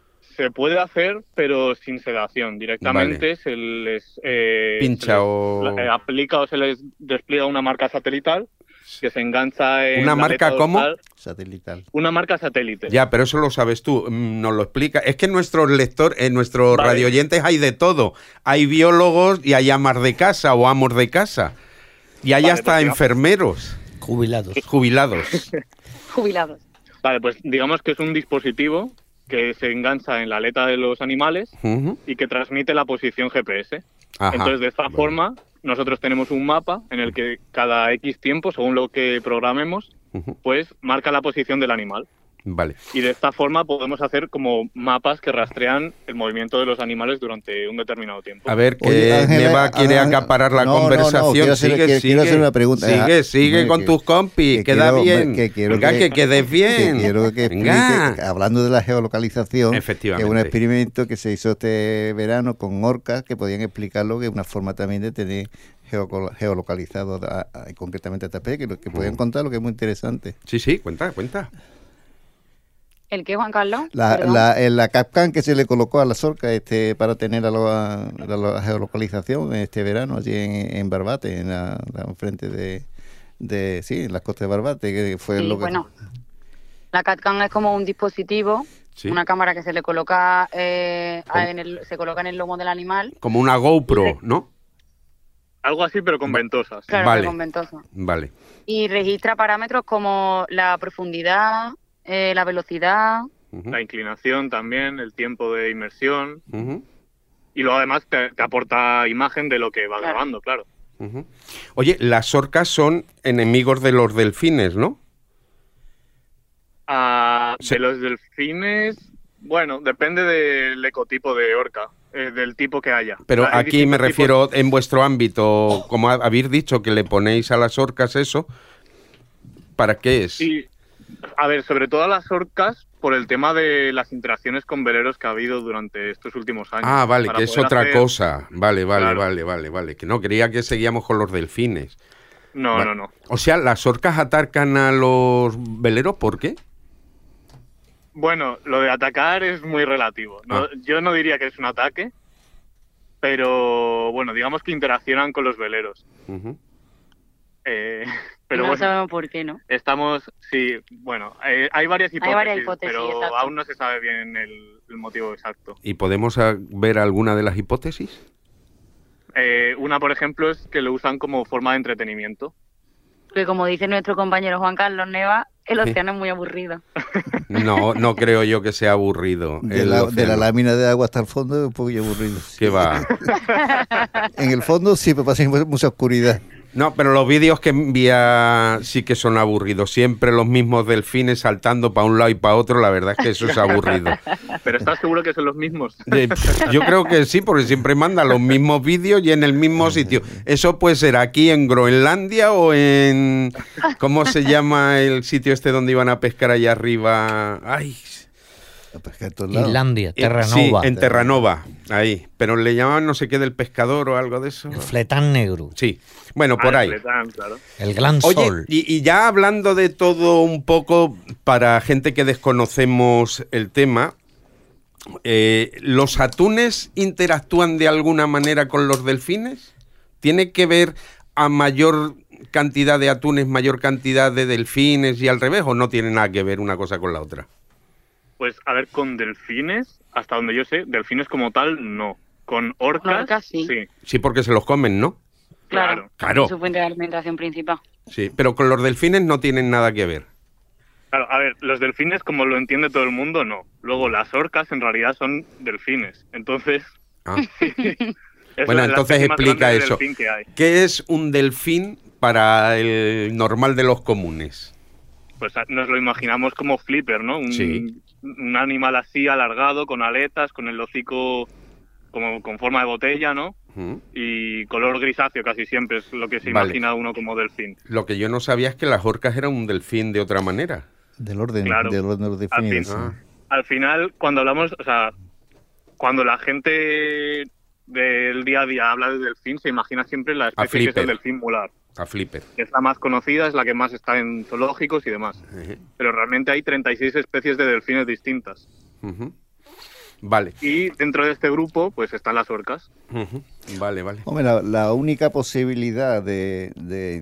Se puede hacer, pero sin sedación. Directamente se les, eh, Pincha se les, o- eh, aplica o se les despliega una marca satelital que se engancha en ¿Una la marca aleta cómo? dorsal. Satelital. Una marca satélite. Ya, pero eso lo sabes tú, mm, nos lo explica. Es que en nuestros lectores, en nuestros Vale. radioyentes hay de todo. Hay biólogos y hay amas de casa o amos de casa. Y hay Vale, hasta pues, digamos- enfermeros Jubilados. jubilados. Jubilados. Vale, pues digamos que es un dispositivo que se engancha en la aleta de los animales Ujú. y que transmite la posición G P S. Ajá. Entonces, de esta Vale. forma, nosotros tenemos un mapa en el que cada X tiempo, según lo que programemos, Ujú. pues marca la posición del animal. Vale. Y de esta forma podemos hacer como mapas que rastrean el movimiento de los animales durante un determinado tiempo. A ver, que Oye, Ángela, Neva quiere ah, acaparar la no, no, no, conversación. quiero hacer- sigue, quiero- sigue. quiero hacer una pregunta. Sigue, Ah, sigue hombre, con que- tus compis, que queda quiero- bien. que quiero Venga, que, que- quedes bien. Que quiero que explique, Venga. hablando de la geolocalización, que es Efectivamente. un experimento que se hizo este verano con orcas que podían explicarlo, que es una forma también de tener geoco- geolocalizado a- a- concretamente a Tapé, que, lo- que podían Mm. contar lo que es muy interesante. Sí, sí, cuenta, cuenta. ¿El qué, Juan Carlos? La, Perdón. la, en la Capcan que se le colocó a las orcas este, para tener a la, a la geolocalización este verano allí en, en Barbate, en la, la frente de, de, sí, en las costas de Barbate, que fue Sí, lo que... bueno. La CatCam es como un dispositivo, Sí. una cámara que se le coloca, eh, a- en el, se coloca en el lomo del animal. Como una GoPro, ¿no? Algo así, pero con ventosas. Claro, Vale. que con ventosa. Vale. Y registra parámetros como la profundidad, eh, la velocidad. Ujú, La inclinación también, el tiempo de inmersión. ujú, Y luego además te, te aporta imagen de lo que va Claro. grabando, claro. ujú. Oye, las orcas son enemigos de los delfines, ¿no? Ah, Sí. De los delfines, bueno, depende del ecotipo de orca, eh, del tipo que haya. Pero Hay aquí me distintos tipos- refiero en vuestro ámbito, como ha- habéis dicho que le ponéis a las orcas eso, ¿para qué es? Sí, a ver, sobre todo a las orcas, por el tema de las interacciones con veleros que ha habido durante estos últimos años. Ah, vale, Para que es poder otra hacer- cosa. Vale, vale, Claro. vale, vale, vale. Que no, creía que seguíamos con los delfines. No, Vale. no, no. O sea, las orcas atacan a los veleros, ¿por qué? Bueno, lo de atacar es muy relativo. ¿no? Ah. Yo no diría que es un ataque, pero bueno, digamos que interaccionan con los veleros. Ujú. Eh, pero no bueno, sabemos por qué, ¿no? estamos, sí, bueno, eh, hay varias hipótesis, varias hipótesis, pero exacto. aún no se sabe bien el, el motivo exacto. ¿Y podemos ah, ver alguna de las hipótesis? Eh, una, por ejemplo, es que lo usan como forma de entretenimiento. Que como dice nuestro compañero Juan Carlos Neva, el Sí. océano es muy aburrido. No, no creo yo que sea aburrido. De el la, de océano. la lámina de agua hasta el fondo es un poquillo aburrido. ¿Qué va? En el fondo sí, pero pasa mucha oscuridad. No, pero los vídeos que envía sí que son aburridos. Siempre los mismos delfines saltando para un lado y para otro. La verdad es que eso es aburrido. ¿Pero estás seguro que son los mismos? Eh, pff, yo creo que sí, porque siempre manda los mismos vídeos y en el mismo sitio. Eso puede ser aquí en Groenlandia o en... ¿Cómo se llama el sitio este donde iban a pescar allá arriba? Ay... Islandia, Eh, Terranova. Sí, en Terranova, ahí. Pero le llamaban no sé qué del pescador o algo de eso. El fletán negro. Sí, bueno, por Ah, ahí. el fletán, claro. El gran Oye, sol. y, y ya hablando de todo un poco, para gente que desconocemos el tema, eh, ¿los atunes interactúan de alguna manera con los delfines? ¿Tiene que ver a mayor cantidad de atunes, mayor cantidad de delfines y al revés? ¿O no tiene nada que ver una cosa con la otra? Pues a ver, con delfines, hasta donde yo sé, delfines como tal, no. Con orcas, Con orcas, sí. sí. Sí, porque se los comen, ¿no? Claro. Claro. Es su fuente de alimentación principal. Sí, pero con los delfines no tienen nada que ver. Claro, a ver, los delfines, como lo entiende todo el mundo, no. Luego, las orcas en realidad son delfines. Entonces... Ah. es Bueno, la entonces especie más explica grande de eso. delfín que hay. ¿Qué es un delfín para el normal de los comunes? Pues nos lo imaginamos como flipper, ¿no? Un, Sí. un animal así alargado, con aletas, con el hocico como con forma de botella, ¿no? ¿Mm? Y color grisáceo casi siempre es lo que se Vale. imagina uno como delfín. Lo que yo no sabía es que las orcas eran un delfín de otra manera. Del orden, Claro. del orden de los Al fin, delfines. Ah. al final, cuando hablamos, o sea, cuando la gente del día a día habla de delfín, se imagina siempre la especie que es flipper. el delfín mular. A flipper. Que es la más conocida, es la que más está en zoológicos y demás. Ejé. Pero realmente hay treinta y seis especies de delfines distintas. Ujú. Vale. Y dentro de este grupo, pues están las orcas. Ujú. Vale, vale. Hombre, la, la única posibilidad de, de,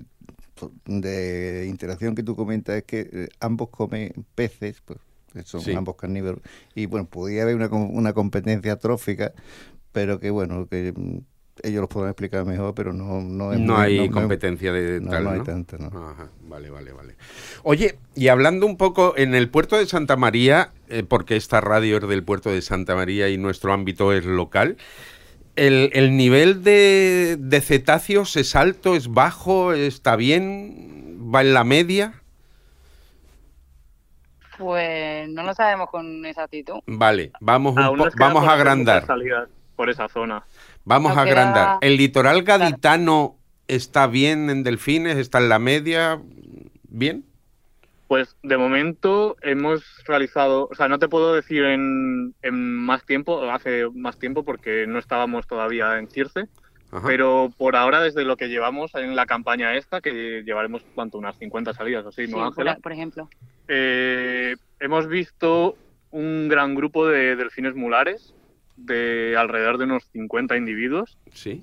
de interacción que tú comentas es que eh, ambos comen peces, pues son Sí. ambos carnívoros, y bueno, podría haber una, com- una competencia trófica, pero que bueno, que mm, ellos los podrán explicar mejor, pero no, no es No muy- hay no- no es- competencia de no, tal, no hay ¿no? tanta, ¿no? Ajá, vale, vale, vale. Oye, y hablando un poco, en el puerto de Santa María, eh, porque esta radio es del puerto de Santa María y nuestro ámbito es local, ¿el, el nivel de, de cetáceos es alto, es bajo, está bien, va en la media? Pues no lo sabemos con exactitud. Vale, vamos, un Aún po- nos queda vamos por a hacer agrandar. muchas salidas por esa zona. Vamos Nos a queda- agrandar. ¿El litoral gaditano está bien en delfines? ¿Está en la media? ¿Bien? Pues de momento hemos realizado, o sea, no te puedo decir en, en más tiempo, hace más tiempo porque no estábamos todavía en Circe, Ajá. pero por ahora desde lo que llevamos en la campaña esta, que llevaremos cuánto, unas cincuenta salidas o así, Sí, ¿no, por, Ángela? por ejemplo. Eh, hemos visto un gran grupo de delfines mulares de alrededor de unos cincuenta individuos, Sí.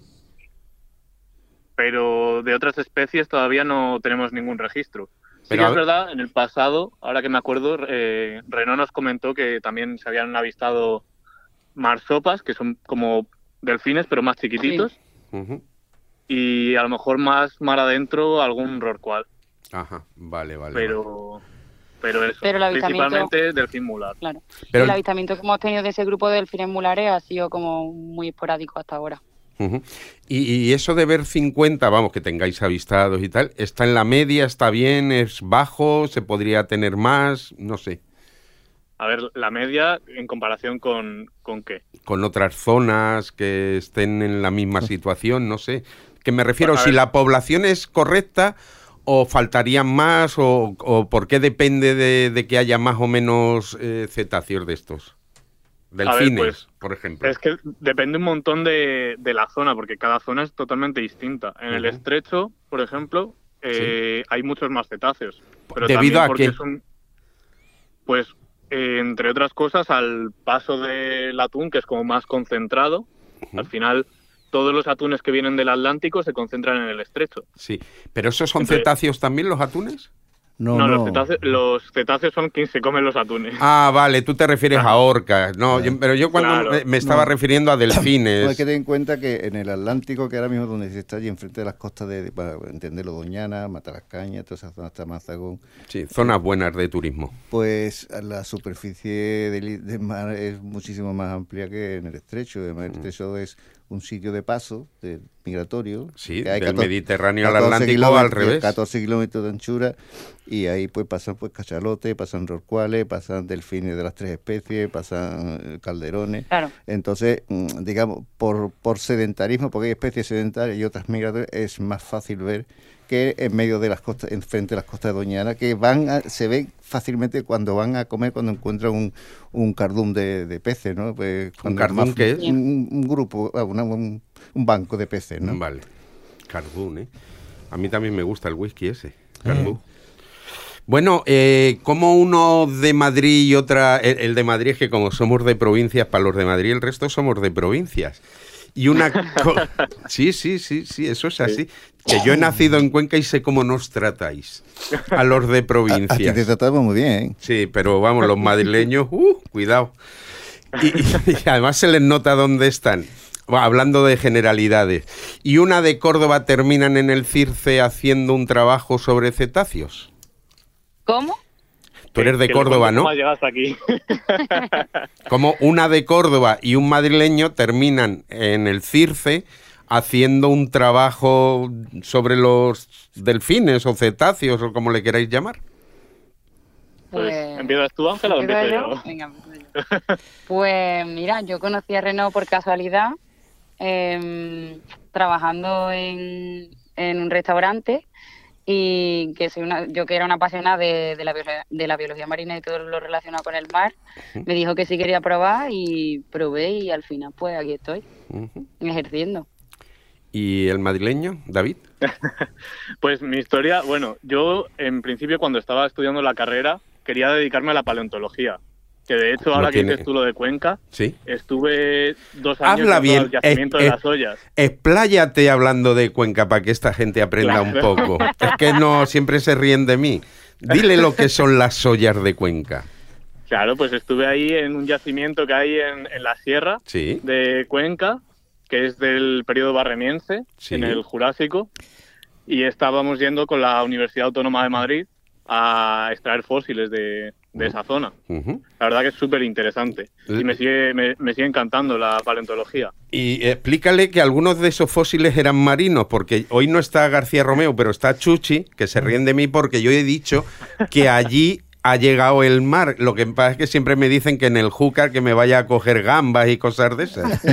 pero de otras especies todavía no tenemos ningún registro. Sí Pero que a es ver- verdad, en el pasado, ahora que me acuerdo, eh, Renaud nos comentó que también se habían avistado marsopas, que son como delfines, pero más chiquititos, Ujú. y a lo mejor más mar adentro algún rorcual, Ajá, vale, vale. vale. pero, pero eso, Pero el avistamiento- principalmente delfín mular. Claro. Pero el el- avistamiento que hemos tenido de ese grupo de delfines mulares ha sido como muy esporádico hasta ahora. Ujú. y, y eso de ver cincuenta, vamos, que tengáis avistados y tal, ¿está en la media, está bien, es bajo, se podría tener más? No sé, A ver, la media en comparación con, ¿con qué? con otras zonas que estén en la misma situación, no sé. Que me refiero, Pues, a si ver. la población es correcta o faltarían más o, o por qué depende de, de que haya más o menos eh, cetáceos de estos. Delfines, pues, por ejemplo. Es que depende un montón de, de la zona, porque cada zona es totalmente distinta. En el Ujú. estrecho, por ejemplo, eh, hay muchos más cetáceos. Pero ¿Debido también a porque qué? son, pues, eh, entre otras cosas, al paso del atún, que es como más concentrado. Ujú. Al final, todos los atunes que vienen del Atlántico se concentran en el estrecho. Sí, pero ¿esos son Entonces- cetáceos también los atunes? No, No, no. Los, cetáceos, los cetáceos son quien se comen los atunes. Ah, vale, tú te refieres a Claro. orcas. No, yo- pero yo cuando Claro. me, me estaba No. refiriendo a delfines. No, hay que tener en cuenta que en el Atlántico, que ahora mismo donde se está allí enfrente de las costas de, de- para entenderlo, Doñana, Matalascaña, toda esa zona hasta Mazagón, Sí, zonas buenas de turismo. pues la superficie del del mar es muchísimo más amplia que en el estrecho. Además, el estrecho es un sitio de paso de, migratorio. Sí, que hay del catorce Mediterráneo al catorce Atlántico kilómetros- al revés. catorce kilómetros de anchura, y ahí pues pasan pues cachalotes, pasan rorcuales, pasan delfines de las tres especies, pasan eh, calderones. Claro. Entonces, mm, digamos, por, por sedentarismo, porque hay especies sedentarias y otras migratorias, es más fácil ver que en medio de las costas, en frente de las costas de Doñana, que van a- se ve fácilmente cuando van a comer, cuando encuentran un, un cardún de, de peces, ¿no? Pues, cuando cardún más- qué es? Un, un grupo, ah, una- un, un banco de peces, ¿no? Vale. Cardún, ¿eh? A mí también me gusta el whisky ese. Cardún. Bueno, eh, como uno de Madrid y otra... El, el de Madrid es que como somos de provincias, para los de Madrid el resto somos de provincias. Y una... co- sí, sí, sí, sí, eso es así. Que yo he nacido en Cuenca y sé cómo nos tratáis a los de A, a ti provincias. te tratamos muy bien, ¿eh? Sí, pero vamos, los madrileños, uh, cuidado. Y, y- y además se les nota dónde están. Bueno, hablando de generalidades. Y una de Córdoba terminan en el Circe haciendo un trabajo sobre cetáceos. ¿Cómo? Tú eres de Que- que Córdova, le ¿no? cuento cómo has llegado hasta aquí. Como una de Córdoba y un madrileño terminan en el Circe haciendo un trabajo sobre los delfines o cetáceos o como le queráis llamar. Pues, Pues- ¿empiezas tú, Ángela, o ¿Empiezo empiezo yo? yo? Venga, empiezo yo. Pues mira, yo conocí a Renaud por casualidad, em, trabajando en, en un restaurante, y que soy una, yo que era una apasionada de, de la biología, de la biología marina y todo lo relacionado con el mar, me dijo que sí quería probar y probé, y al final pues aquí estoy, Ujú. ejerciendo. ¿Y el madrileño, David? Pues mi historia, bueno, yo en principio cuando estaba estudiando la carrera quería dedicarme a la paleontología, que de hecho No ahora tiene- que dices tú lo de Cuenca, Sí. estuve dos años Habla yendo bien, al yacimiento es- de es- las ollas. Expláyate hablando de Cuenca para que esta gente aprenda un Claro. poco. Es que no, siempre se ríen de mí. Dile lo que son las ollas de Cuenca. Claro, pues estuve ahí en un yacimiento que hay en, en la sierra Sí. de Cuenca, que es del periodo barremiense, Sí. en el Jurásico, y estábamos yendo con la Universidad Autónoma de Madrid a extraer fósiles de, de esa zona. Ujú. La verdad que es súper interesante y me sigue, me, me sigue encantando la paleontología. Y explícale que algunos de esos fósiles eran marinos, porque hoy no está García Romeo, pero está Chuchi, que se ríen de mí porque yo he dicho que allí ha llegado el mar. Lo que pasa es que siempre me dicen que en el Júcar que me vaya a coger gambas y cosas de esas.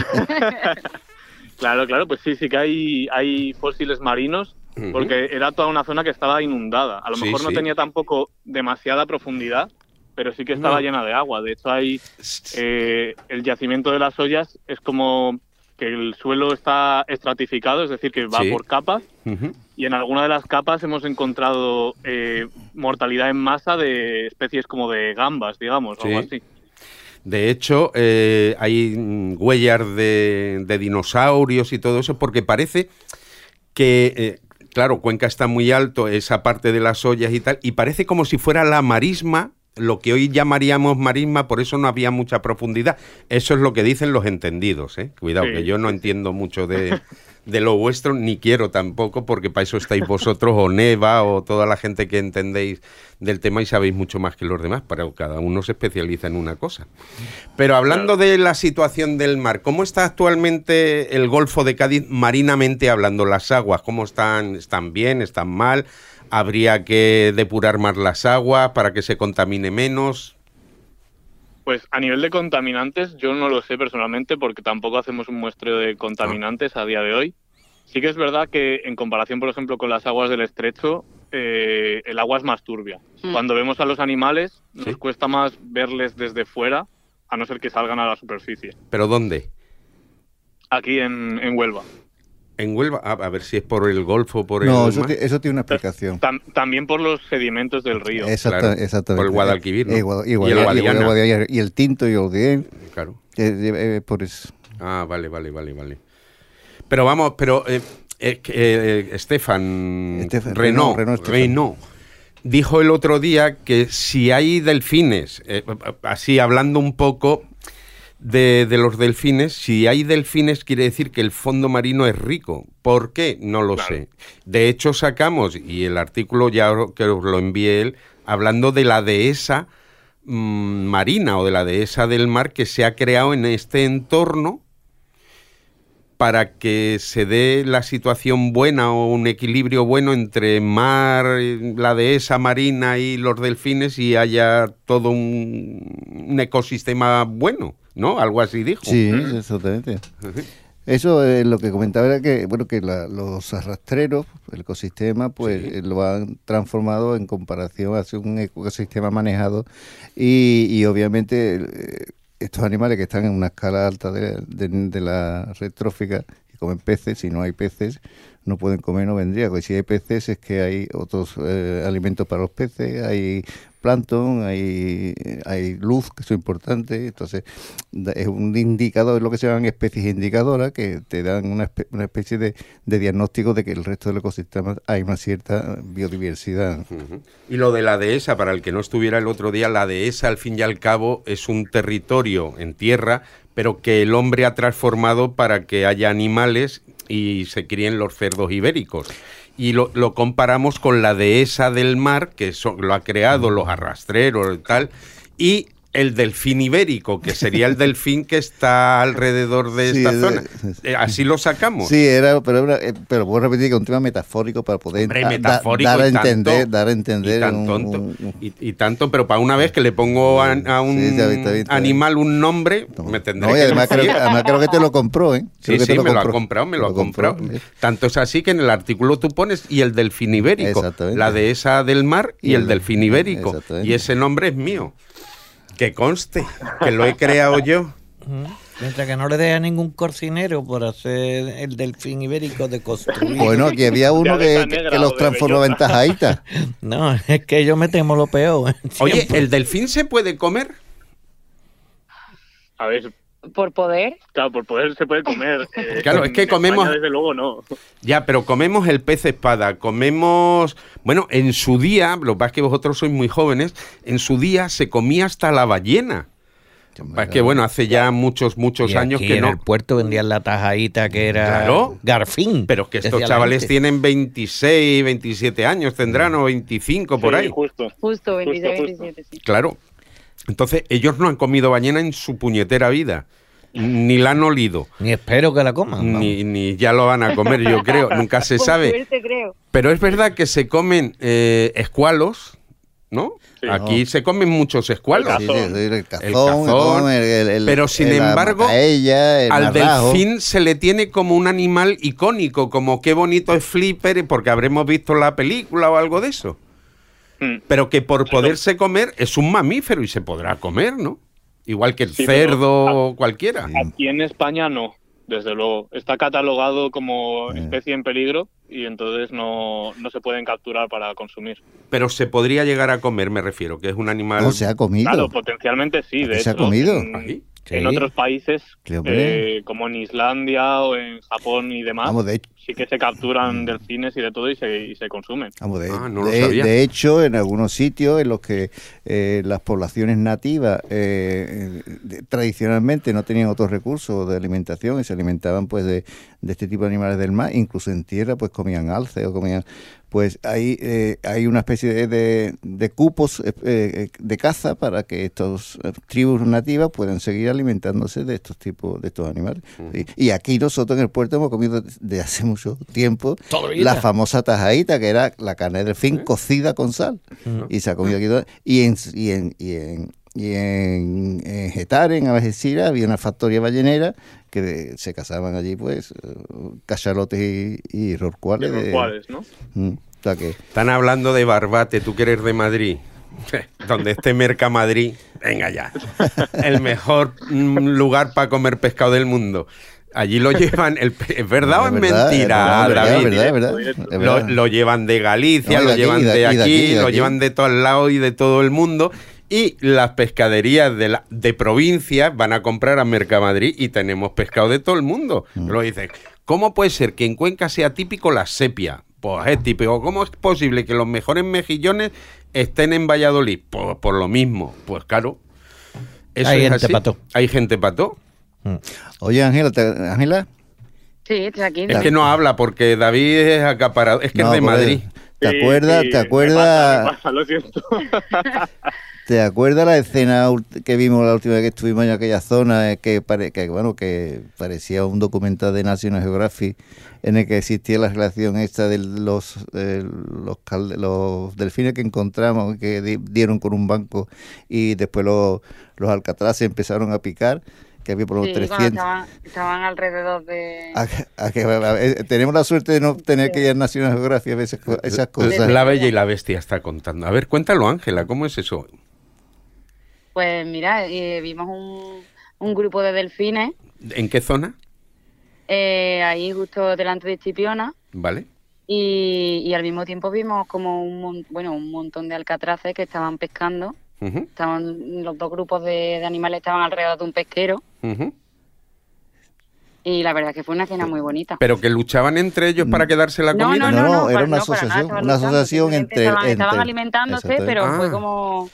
Claro, claro, pues sí, sí que hay, hay fósiles marinos, Ujú. porque era toda una zona que estaba inundada. A lo Sí, mejor no sí. tenía tampoco demasiada profundidad, pero sí que estaba No. llena de agua. De hecho, hay eh, el yacimiento de las ollas es como que el suelo está estratificado, es decir, que va Sí. por capas, Ujú. y en alguna de las capas hemos encontrado eh, mortalidad en masa de especies como de gambas, digamos, o algo Sí. así. De hecho, eh, hay mm, huellas de, de dinosaurios y todo eso, porque parece que, eh, claro, Cuenca está muy alto, esa parte de las ollas y tal, y parece como si fuera la marisma, lo que hoy llamaríamos marisma, por eso no había mucha profundidad. Eso es lo que dicen los entendidos, ¿eh? Cuidado, Sí, que yo no sí, sí. entiendo mucho de, de lo vuestro, ni quiero tampoco, porque para eso estáis vosotros, o Neva, o toda la gente que entendéis del tema y sabéis mucho más que los demás, pero cada uno se especializa en una cosa. Pero hablando de la situación del mar, ¿cómo está actualmente el Golfo de Cádiz marinamente hablando? Las aguas, ¿cómo están? ¿Están bien? ¿Están mal? ¿Habría que depurar más las aguas para que se contamine menos? Pues a nivel de contaminantes, yo no lo sé personalmente porque tampoco hacemos un muestreo de contaminantes a día de hoy. Sí que es verdad que en comparación, por ejemplo, con las aguas del estrecho, eh, el agua es más turbia. Mm. Cuando vemos a los animales, Sí. nos cuesta más verles desde fuera, a no ser que salgan a la superficie. ¿Pero dónde? Aquí en, en Huelva. En Huelva, a, a ver si es por el Golfo, por el No, eso, mar. ti- eso tiene una explicación. Tam- también por los sedimentos del río. Exacta- claro. Exactamente. Por el Guadalquivir, ¿no? Eh, Guada- y, Y el Guada- y el Guadiana. Guadiana, y el Tinto y el Odien, Claro. eh, eh, por eso. Ah, vale, vale, vale, vale. Pero vamos, pero eh, eh, que, eh, Estefan Estefan- Renaud, Renaud, Renaud Estefan. Renaud dijo el otro día que si hay delfines, eh, así hablando un poco de, de los delfines, si hay delfines quiere decir que el fondo marino es rico. ¿Por qué? No lo Claro. sé. De hecho sacamos, y el artículo ya os- que os lo envié él, hablando de la dehesa mm, marina o de la dehesa del mar que se ha creado en este entorno para que se dé la situación buena o un equilibrio bueno entre mar, la dehesa marina y los delfines y haya todo un, un ecosistema bueno, ¿no? Algo así dijo. Sí, exactamente. Eso es lo que comentaba, era que bueno que la, los arrastreros, el ecosistema, pues sí. lo han transformado en comparación a un ecosistema manejado y, y obviamente eh, estos animales que están en una escala alta de, de, de la red trófica, que comen peces, si no hay peces no pueden comer, no vendría, porque si hay peces es que hay otros eh, alimentos para los peces, hay plancton, hay, hay luz, que es importante, entonces es un indicador, es lo que se llaman especies indicadoras, que te dan una, espe una especie de, de diagnóstico de que el resto del ecosistema hay una cierta biodiversidad. Uh-huh. Y lo de la dehesa, para el que no estuviera el otro día, la dehesa al fin y al cabo es un territorio en tierra, pero que el hombre ha transformado para que haya animales y se críen los cerdos ibéricos. Y lo, lo comparamos con la dehesa del mar, que eso lo ha creado los arrastreros y tal, y el delfín ibérico, que sería el delfín que está alrededor de sí, esta de, zona. Eh, así lo sacamos. Sí, era, pero, era, pero puedo repetir que es un tema metafórico para poder Hombre, da, metafórico dar a tanto, entender, dar a entender y, tan un, tonto, un, un, y, y tanto, pero para una vez que le pongo a, a un sí, está bien, está bien, está animal un nombre, no, me tendré no, y que además creo, además creo que te lo compró, ¿eh? Creo Sí, sí, lo me compró. lo ha comprado, me lo, lo ha comprado. compró. ¿eh? Tanto es así que en el artículo tú pones y el delfín ibérico, la dehesa del mar y, y el, el delfín ibérico, y ese nombre es mío. Que conste, que lo he creado yo. Mientras que no le deja ningún cocinero por hacer el delfín ibérico de construir. Bueno, aquí había uno que, que, que los transformaba en tajaditas. No, es que yo me temo lo peor. Oye, ¿el delfín se puede comer? A ver... ¿Por poder? Claro, por poder se puede comer. Eh, claro, es que comemos... España, desde luego, no. Ya, pero comemos el pez espada, comemos... Bueno, en su día, lo que pasa es que vosotros sois muy jóvenes, en su día se comía hasta la ballena. Es que bueno, hace ya muchos, muchos y años aquí que en no. En el puerto vendían la tajadita que era claro, garfín. Pero es que estos chavales tienen veintiséis, veintisiete años, tendrán, o veinticinco por sí, ahí. Justo, justo, veintiséis, justo, veintisiete, sí. Claro. Entonces, ellos no han comido ballena en su puñetera vida. Ni la han olido. Ni espero que la coman. Ni, ni ya lo van a comer, yo creo. Nunca se sabe. Suerte, creo. Pero es verdad que se comen eh, escualos, ¿no? Sí, Aquí no. se comen muchos escualos. Sí, sí, el cazón, el cazón el, el, el, pero sin el, embargo, macaella, el al marrajo. delfín se le tiene como un animal icónico, como qué bonito es Flipper, porque habremos visto la película o algo de eso. Hmm. Pero que por poderse comer es un mamífero y se podrá comer, ¿no? Igual que el sí, cerdo o cualquiera. Aquí en España no, desde luego. Está catalogado como especie en peligro y entonces no, no se pueden capturar para consumir. Pero se podría llegar a comer, me refiero, que es un animal... No, se ha comido. Claro, potencialmente sí, de ¿Se hecho, ha comido? En, sí. en otros países, eh, como en Islandia o en Japón y demás, Vamos, de hecho. sí que se capturan delfines y de todo y se, y se consumen. Vamos, de, ah, no de, lo sabía. de hecho, en algunos sitios en los que eh, las poblaciones nativas eh, de, tradicionalmente no tenían otros recursos de alimentación y se alimentaban pues de, de este tipo de animales del mar, incluso en tierra pues comían alce o comían... Pues hay, eh, hay una especie de, de, de cupos eh, de caza para que estos tribus nativas puedan seguir alimentándose de estos tipos de estos animales. Uh-huh. Y, y aquí nosotros en el puerto hemos comido de hace mucho tiempo la famosa tajadita, que era la carne de delfín uh-huh. cocida con sal. Uh-huh. Y se ha comido aquí. Y en, y en, y en, y en, en Getare, en Algeciras, había una factoría ballenera que de, se cazaban allí, pues, cachalotes y, y rorcuales. Y rorcuales, ¿no? Mm, o sea que... Están hablando de Barbate, tú que eres de Madrid. Donde esté Mercamadrid, venga ya. El mejor lugar para comer pescado del mundo. Allí lo llevan, el, ¿es verdad no, o es verdad, mentira, es verdad, David? Es verdad, es verdad, es verdad. Lo, lo llevan de Galicia, no, de lo aquí, llevan de, de aquí, de aquí, de lo aquí. llevan de todos lados y de todo el mundo. Y las pescaderías de, la, de provincias van a comprar a Mercamadrid y tenemos pescado de todo el mundo. Mm. Lo dicen, ¿cómo puede ser que en Cuenca sea típico la sepia? Pues es típico. ¿Cómo es posible que los mejores mejillones estén en Valladolid? Pues por lo mismo. Pues claro. Eso Hay es gente así. pató. Hay gente pató. Mm. Oye, Ángela, Ángela. Sí, estoy aquí. Es que no habla porque David es acaparado. Es que no, es de Madrid. ¿Te acuerdas? Sí, ¿Te acuerdas? Me pasa, me pasa, lo siento. ¿Te acuerdas la escena ult- que vimos la última vez que estuvimos en aquella zona, eh, que, pare- que bueno que parecía un documental de National Geographic en el que existía la relación esta de los eh, los, cal- los delfines que encontramos que di- dieron con un banco y después los, los alcatraces empezaron a picar, que había por lo Sí, menos cuando trescientos? estaban, estaban alrededor de... A que- a que- a- eh, tenemos la suerte de no tener que ir a National Geographic a ver esas, co- esas cosas. La Bella y la Bestia está contando. A ver, cuéntalo, Ángela, ¿cómo es eso? Pues mira, eh, vimos un, un grupo de delfines ¿En qué zona? eh, ahí justo delante de Chipiona ¿Vale? y, y al mismo tiempo vimos como un, mon- bueno, un montón de alcatraces que estaban pescando. Ujú, Estaban, los dos grupos de, de animales estaban alrededor de un pesquero ujú. y la verdad que fue una escena muy bonita. Pero que luchaban entre ellos para quedarse la No, comida. no, no, No, no, era para- una no, para nada, asociación, estaban una luchando, asociación simplemente entre- estaban, estaban entre- alimentándose, exactamente. pero fue Ah. como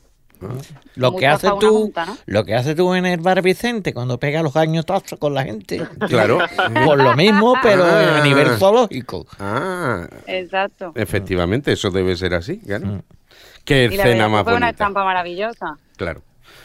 Lo mucha que haces fauna tú, junta, ¿no? lo que haces tú en el bar Vicente cuando pega los añotazos con la gente. Claro. Por lo mismo, pero Ah. a nivel zoológico. Ah, exacto. efectivamente, eso debe ser así, claro. Mm. Qué Y la escena verdad más que fue una bonita. estampa maravillosa. Claro.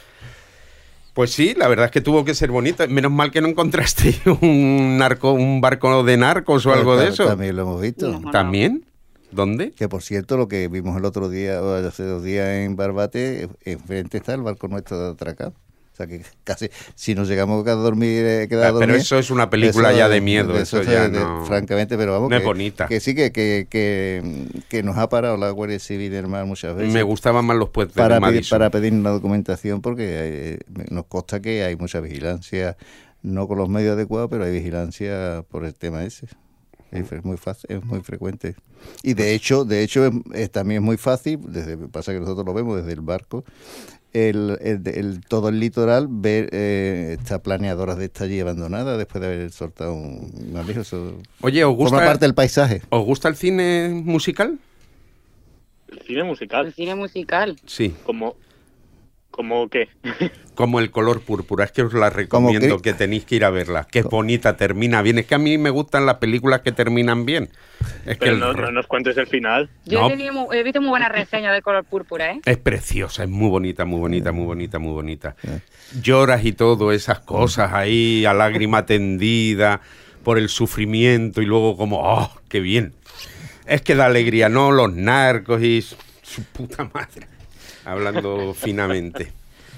Pues sí, la verdad es que tuvo que ser bonito. Menos mal que no encontraste un narco, un barco de narcos o algo de Ta- eso. También lo hemos visto. No. ¿También? ¿Dónde? Que por cierto, lo que vimos el otro día, o hace dos días en Barbate, enfrente está el barco nuestro de atracado. O sea que casi, si nos llegamos a dormir, eh, quedar a Ah, pero dormir, eso es una película ya de miedo, eso es ya de- no- francamente, pero vamos, no es que, bonita. que sí, que, que, que, que nos ha parado la Guardia Civil del Mar muchas veces. Me gustaban más los puentes para de pedir, Madison. para pedir una documentación porque eh, nos consta que hay mucha vigilancia, no con los medios adecuados, pero hay vigilancia por el tema ese. Es fre- muy fácil, es muy frecuente. Y de hecho, de hecho es, es- también es muy fácil, desde, pasa que nosotros lo vemos desde el barco, el, el- el- todo el litoral, ver eh, estas planeadoras de esta allí abandonadas después de haber soltado un, un aviso. Eso Oye, ¿os forma gusta, parte del paisaje. ¿os gusta el cine musical? El cine El musical, cine musical. Sí. como, como qué. Como El color púrpura, es que os la recomiendo, que- que tenéis que ir a verla. Qué bonita, termina bien. Es que a mí me gustan las películas que terminan bien. Es que Pero el- no, no nos cuentes el final. Yo No. he, tenido mu- he visto muy buenas reseñas de Color Púrpura, ¿eh? es preciosa, es muy bonita, muy bonita, muy bonita, muy bonita. Lloras y todo, esas cosas ahí, a lágrima tendida, por el sufrimiento y luego como, ¡oh, qué bien! Es que da alegría, ¿no? Los narcos y su, su puta madre. Hablando finamente.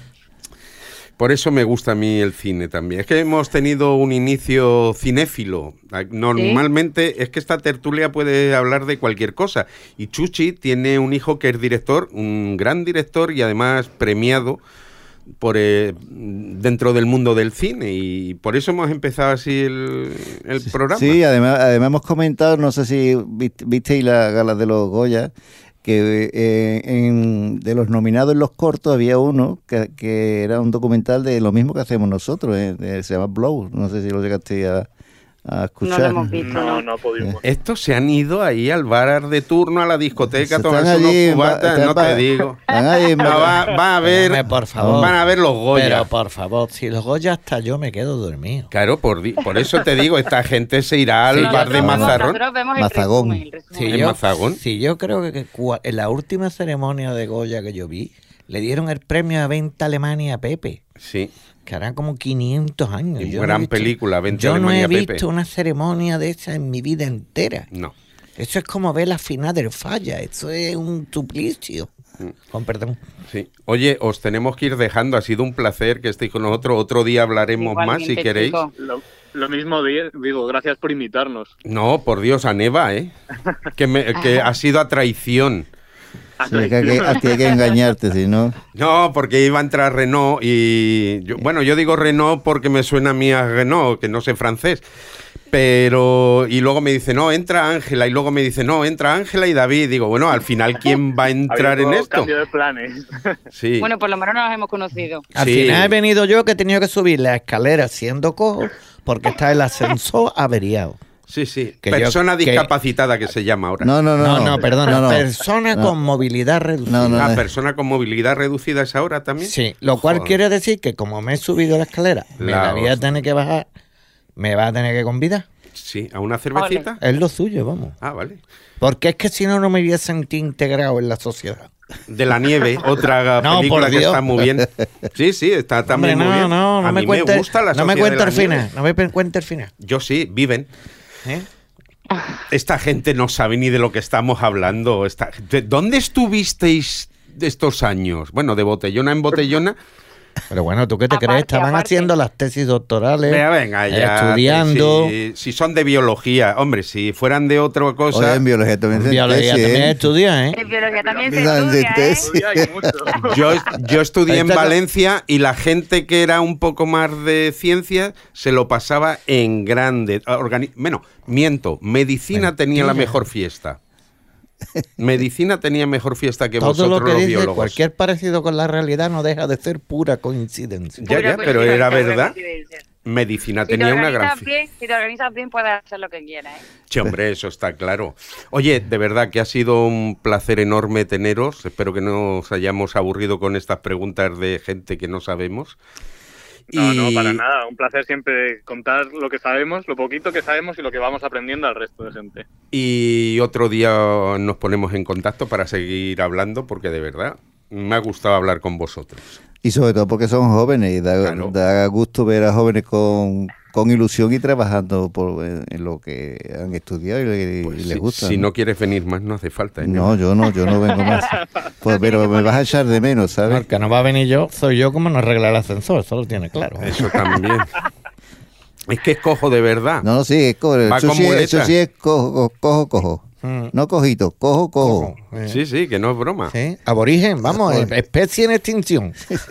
Por eso me gusta a mí el cine también. Es que hemos tenido un inicio cinéfilo. Normalmente es que esta tertulia puede hablar de cualquier cosa. Y Chuchi tiene un hijo que es director, un gran director y además premiado por eh, dentro del mundo del cine. Y por eso hemos empezado así el, el programa. Sí, además, además hemos comentado, no sé si viste- visteis la gala de los Goya, que eh, en, de los nominados en los cortos había uno que, que era un documental de lo mismo que hacemos nosotros, eh, de- se llama Blow, no sé si lo llegaste a, a No escuchar. lo hemos visto. No, no pudimos. Estos se han ido ahí al bar de turno, a la discoteca, a Están tomarse allí, unos cubatas, están no pa- te digo. Están ahí en- No, va, va a ver, Hombre, por favor. van a ver los Goya. Pero por favor, si los Goya hasta yo me quedo dormido. Claro, por, di- por eso te digo, esta gente se irá al Sí, bar de Nosotros vemos- Mazarrón. nosotros vemos el Mazagón. resumen, el resumen. Si ¿En yo, Mazagón? si yo creo que, que cua- en la última ceremonia de Goya que yo vi, le dieron el premio a Venta Alemania a Pepe, Sí, que harán como quinientos años. Y Yo gran he visto- película, Venta Yo no Alemania he a Pepe. visto una ceremonia de esa en mi vida entera. no. Eso es como ver la final del Falla. Eso es un suplicio. Mm. Con perdón. Sí. Oye, os tenemos que ir dejando. Ha sido un placer que estéis con nosotros. Otro día hablaremos más si Igualmente, queréis. chicos. Lo, lo mismo di- digo, gracias por invitarnos. No, por Dios, a Neva, ¿eh? Que, me- que ha sido a traición. Sí, que, que- a ti hay que engañarte, si no. No, porque iba a entrar Renault y... yo- bueno, yo digo Renault porque me suena a mí a Renault, que no sé francés. Pero... Y luego me dice, no, entra Ángela. Y luego me dice, no, entra Ángela y David. Digo, bueno, al final, ¿quién va a entrar en Habiendo esto? Cambio de planes. Sí. Bueno, por lo menos no nos hemos conocido. Al Sí. final he venido yo que he tenido que subir la escalera siendo cojo porque está el ascensor averiado. Sí, sí. Que yo- Persona que- discapacitada que se llama ahora. No, no, no. No, no, perdona. No, no. Persona No. con movilidad reducida. No, no, Ah, no. persona con movilidad reducida es ahora también. Sí, lo cual Joder. quiere decir que como me he subido la escalera, me La la voy a hostia. tener que bajar, me va a tener que convidar. Sí, a una cervecita. Es lo suyo, vamos. Ah, vale. Porque es que si no, no me voy a sentir integrado en la sociedad. De la nieve, otra No, película por que Dios. está muy bien. Sí, sí, está Hombre, también muy no, bien. no, no A me mí cuente, me gusta la no me Sociedad cuente de el la Nieve. final, no me pe- cuente el final. Yo sí, viven. ¿Eh? Esta gente no sabe ni de lo que estamos hablando. Esta- ¿de ¿Dónde estuvisteis estos años? Bueno, de botellona en botellona. Pero bueno, ¿tú qué te Aparte, crees? Estaban aparte. haciendo las tesis doctorales, Venga, venga, eh, ya. estudiando. Si, si son de biología, hombre, si fueran de otra cosa. Oye, en biología también se Biología tesis, también ¿eh? estudia, ¿eh? En biología también se Mira, estudia, de ¿eh? tesis. Hay mucho. Yo, yo estudié en Esta- Valencia y la gente que era un poco más de ciencias se lo pasaba en grande. Organi- bueno, miento, medicina tenía la Mentira. mejor fiesta. Medicina tenía mejor fiesta que Todo vosotros lo que los dice, biólogos. cualquier parecido con la realidad no deja de ser pura coincidencia. Ya, Pura ya, pero coincidencia, era pura verdad. coincidencia. Medicina Si te tenía una organizas gran fiesta. bien, si te organizas bien, puedes hacer lo que quieras, ¿eh? Sí, hombre, eso está claro. Oye, de verdad que ha sido un placer enorme teneros. Espero que no os hayamos aburrido con estas preguntas de gente que no sabemos. No, Y- no, para nada. Un placer siempre contar lo que sabemos, lo poquito que sabemos y lo que vamos aprendiendo al resto de gente. Y otro día nos ponemos en contacto para seguir hablando, porque de verdad me ha gustado hablar con vosotros. Y sobre todo porque son jóvenes y da, Claro. da gusto ver a jóvenes con, con ilusión y trabajando por, en lo que han estudiado y, le- Pues y si, les gusta. si ¿no? no quieres venir más, no hace falta. ¿eh? No, yo no, yo no vengo más. Pues, pero me vas a echar de menos, ¿sabes? El que no va a venir yo, soy yo como no arregla el ascensor, eso lo tiene claro. Eso también. Es que es cojo de verdad. No, no, sí, es co- Va eso, con sí, muleta. eso sí es cojo, cojo, cojo. Mm. No cojito, cojo, cojo. Ojo, eh. Sí, sí, que no es broma. Sí, aborigen, vamos, Joder. especie en extinción.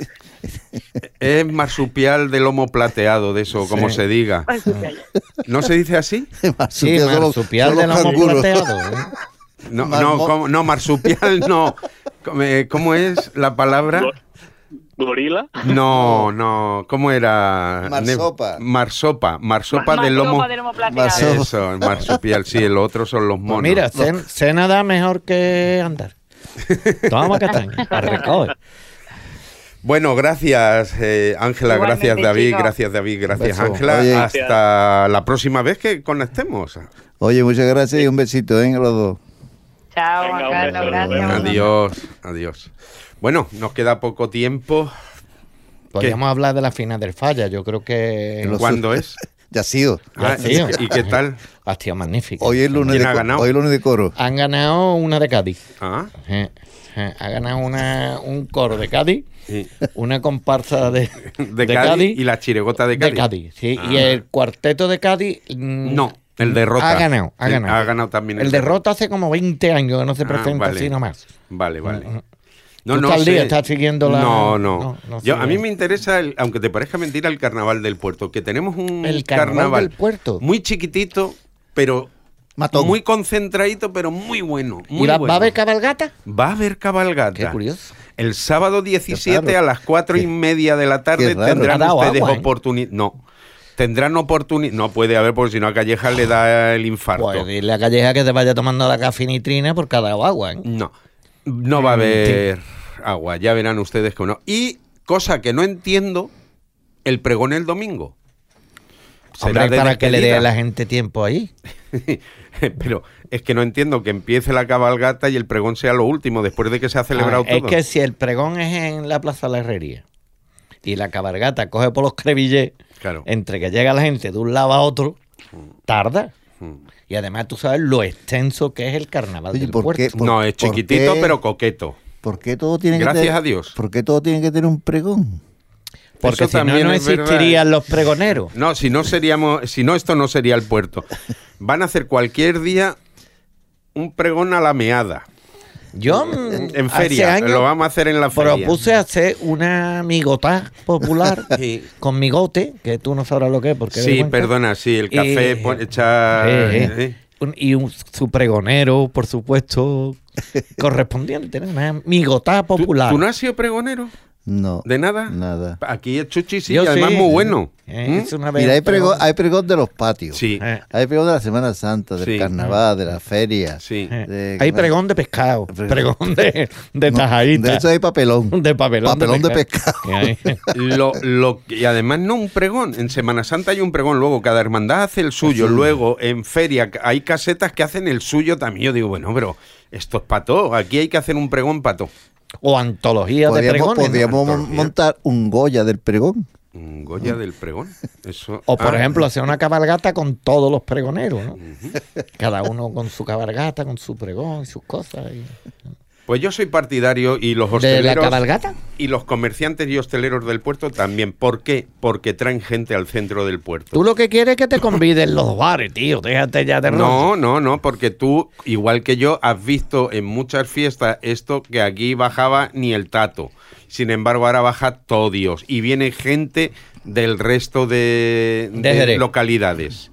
Es marsupial de lomo plateado, de eso, como se diga. ¿No se dice así? Sí, Marsupial son los- marsupial son de los lomo canguros. plateado. ¿eh? No, Mar- no, mo- ¿cómo? No, marsupial no. ¿Cómo, eh, ¿Cómo es la palabra? Go- ¿Gorila? No, no. ¿Cómo era? Marsopa. Ne- Marsopa. Marsopa Más de lomo. ropa de lomo plateado. Marsopa. Eso, el marsupial. Sí, el otro son los Pues monos. mira, sé, sé nadar mejor que andar. Toma castaña, a recoger. Bueno, gracias eh, Ángela, Igualmente, gracias David, chicos. gracias David, gracias Beso. Ángela. Oye. Hasta la próxima vez que conectemos. Oye, muchas gracias y un besito, ¿eh? A los dos. Chao, Venga, Juan un Carlos, beso, gracias. nos vemos. Adiós, adiós. Bueno, nos queda poco tiempo. Podríamos hablar de la final del Falla, yo creo que... Los- ¿Cuándo es? Ya ha sido. Ah, sí. ¿Y qué tal? Ha sido magnífico. Hoy es lunes ¿Quién de, ha co- ganado? hoy es lunes de coro. Han ganado una de Cádiz. Ah, Eh, eh, Ha ganado una, un coro de Cádiz, sí. una comparsa de, De, Cádiz, y la chirigota de de Cádiz. Cádiz, sí. Ah. Y el cuarteto de Cádiz... mm, No, el derrota. Ha ganado, ha Sí, ganado. Ha ganado también El derrota hace como veinte años que no se Ah, presenta vale. así nomás. Vale, vale. Mm, ¿Tú estás al día? ¿Estás siguiendo la...? No, no. No, no Yo, a sigue. mí me interesa, el- aunque te parezca mentira, el carnaval del puerto. Que tenemos un El carnaval del puerto. muy chiquitito, pero Matón. muy concentradito, pero muy bueno. Muy ¿Y va, bueno. va a haber cabalgata? Va a haber cabalgata. Qué curioso. El sábado diecisiete Qué raro. a las cuatro y Qué- media de la tarde qué raro. tendrán Ha dado ustedes agua, ¿eh? oportunidad. No. Tendrán oportunidad. No puede haber, porque si no a Calleja le da el infarto. Pues dile a Calleja que te vaya tomando la cafinitrina por cada agua, ¿eh? No. No va a haber agua. Ya verán ustedes que no. Y cosa que no entiendo, el pregón el domingo. Hombre, de para que le dé despedida. a la gente tiempo ahí. Pero es que no entiendo que empiece la cabalgata y el pregón sea lo último, después de que se ha celebrado Ah, es todo. que si el pregón es en la Plaza de la Herrería y la cabalgata coge por los crevillés, Claro. entre que llega la gente de un lado a otro, tarda. Mm. Y además tú sabes lo extenso que es el carnaval Oye, del ¿por puerto. qué? ¿Por- No, es por chiquitito, qué? pero coqueto. ¿Por qué todo tiene que Gracias tener, a Dios. ¿Por qué todo tiene que tener un pregón? Porque Eso si no, también no es verdad. existirían los pregoneros. No, si no seríamos, si no esto no sería el puerto. Van a hacer cualquier día un pregón a la meada. Yo mm, En hace feria, años lo vamos a hacer en la feria. propuse hacer una migotá popular Sí. con migote, que tú no sabrás lo que es. Porque Sí, vergüenza. perdona, sí, el café Y- pon- echar... Eh, eh. eh. Un- y un, su pregonero, por supuesto, correspondiente, ¿no? Una migotá ¿Tú, popular. tú no has sido pregonero? No. ¿De nada? Nada. Aquí el Chuchi sí, Yo y además sí. muy bueno. Eh, ¿Mm? hice una vez Mira, hay un pregón. pregón, hay pregón de los patios. Sí, Eh, Hay pregón de la Semana Santa, del Sí. carnaval, de la feria. sí. eh. De- Hay pregón de pescado, Pregón. pregón de, de No, tajadita, de eso hay papelón. de papelón, Papelón de pescado. Que hay. Lo, lo, y además no un pregón. En Semana Santa hay un pregón, luego cada hermandad hace el suyo, Sí. luego en feria hay casetas que hacen el suyo también. Yo digo, bueno, pero esto es pato, aquí hay que hacer un pregón pato. O antología de Podríamos, pregones, ¿no? podríamos mon- Antología. montar un Goya del pregón. Un Goya del pregón. Eso. O por Ah, ejemplo, hacer una cabalgata con todos los pregoneros, ¿no? Cada uno con su cabalgata, con su pregón y sus cosas. y- Pues yo soy partidario y los ¿De la hosteleros cabalgata? y los comerciantes y hosteleros del puerto también. ¿Por qué? Porque traen gente al centro del puerto. Tú lo que quieres es que te conviden los bares, tío. Déjate ya de rollo. No, no, no, porque tú, igual que yo, has visto en muchas fiestas esto que aquí bajaba ni el tato. Sin embargo, ahora baja todo Dios. Y viene gente del resto de, De de Jerez. localidades.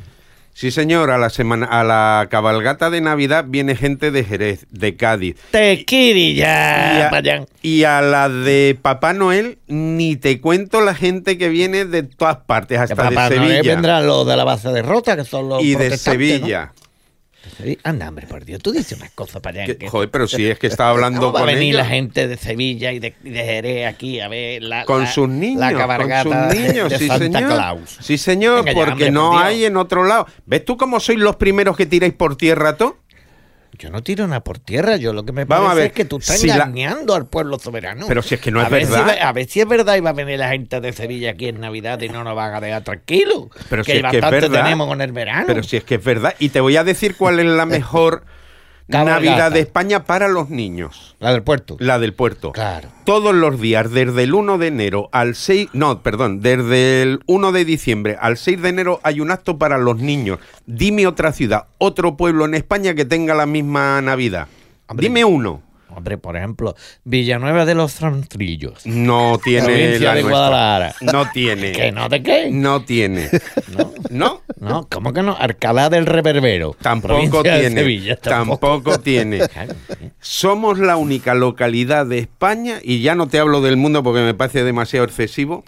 Sí, señor, a la semana, a la cabalgata de Navidad viene gente de Jerez, de Cádiz. Tequiri Y ya, a, vayan. y a la de Papá Noel, ni te cuento la gente que viene de todas partes, Que hasta Papá de Noel Sevilla. vendrán los de la base de Rota, que son los Y de protestantes, ¿no? Sevilla. De Sevilla. Anda, hombre, por Dios, tú dices unas cosas para allá. Que- joder, pero si es que estaba hablando ¿Cómo va a con venir ellos. la gente de Sevilla y de, y de Jerez aquí a ver la, Con la- sus niños, la con cabalgata sus niños, de, de sí Santa señor. Claus? Sí señor, Venga ya, porque hombre, no por Dios. hay en otro lado. ¿Ves tú cómo sois los primeros que tiráis por tierra todo? Yo no tiro nada por tierra, yo lo que me Vamos parece a ver, es que tú estás si la- engañando al pueblo soberano. Pero si es que no a es ver verdad. Si, va- a ver si es verdad y va a venir la gente de Sevilla aquí en Navidad y no nos van a dejar tranquilos. Pero que si es que es bastante verdad. tenemos con el verano. Pero si es que es verdad. Y te voy a decir cuál es la mejor Cabalgata. Navidad de España para los niños. La del puerto. La del puerto. Claro. Todos los días, desde el uno de enero al seis... No, perdón, desde el uno de diciembre al seis de enero hay un acto para los niños. Dime otra ciudad, otro pueblo en España que tenga la misma Navidad. Hombre. Dime uno. Hombre, por ejemplo, Villanueva de los Trantrillos. No tiene Provincia la de nuestra. Guadalajara. No tiene. ¿Que no de qué? No tiene. No. ¿No? No, ¿cómo que no? Alcalá del Reverbero. Tampoco Provincia de tiene. Sevilla, tampoco. tiene. Claro, sí. Somos la única localidad de España, y ya no te hablo del mundo porque me parece demasiado excesivo,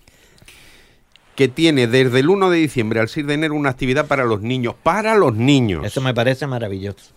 que tiene desde el uno de diciembre al seis de enero una actividad para los niños. Para los niños. Eso me parece maravilloso.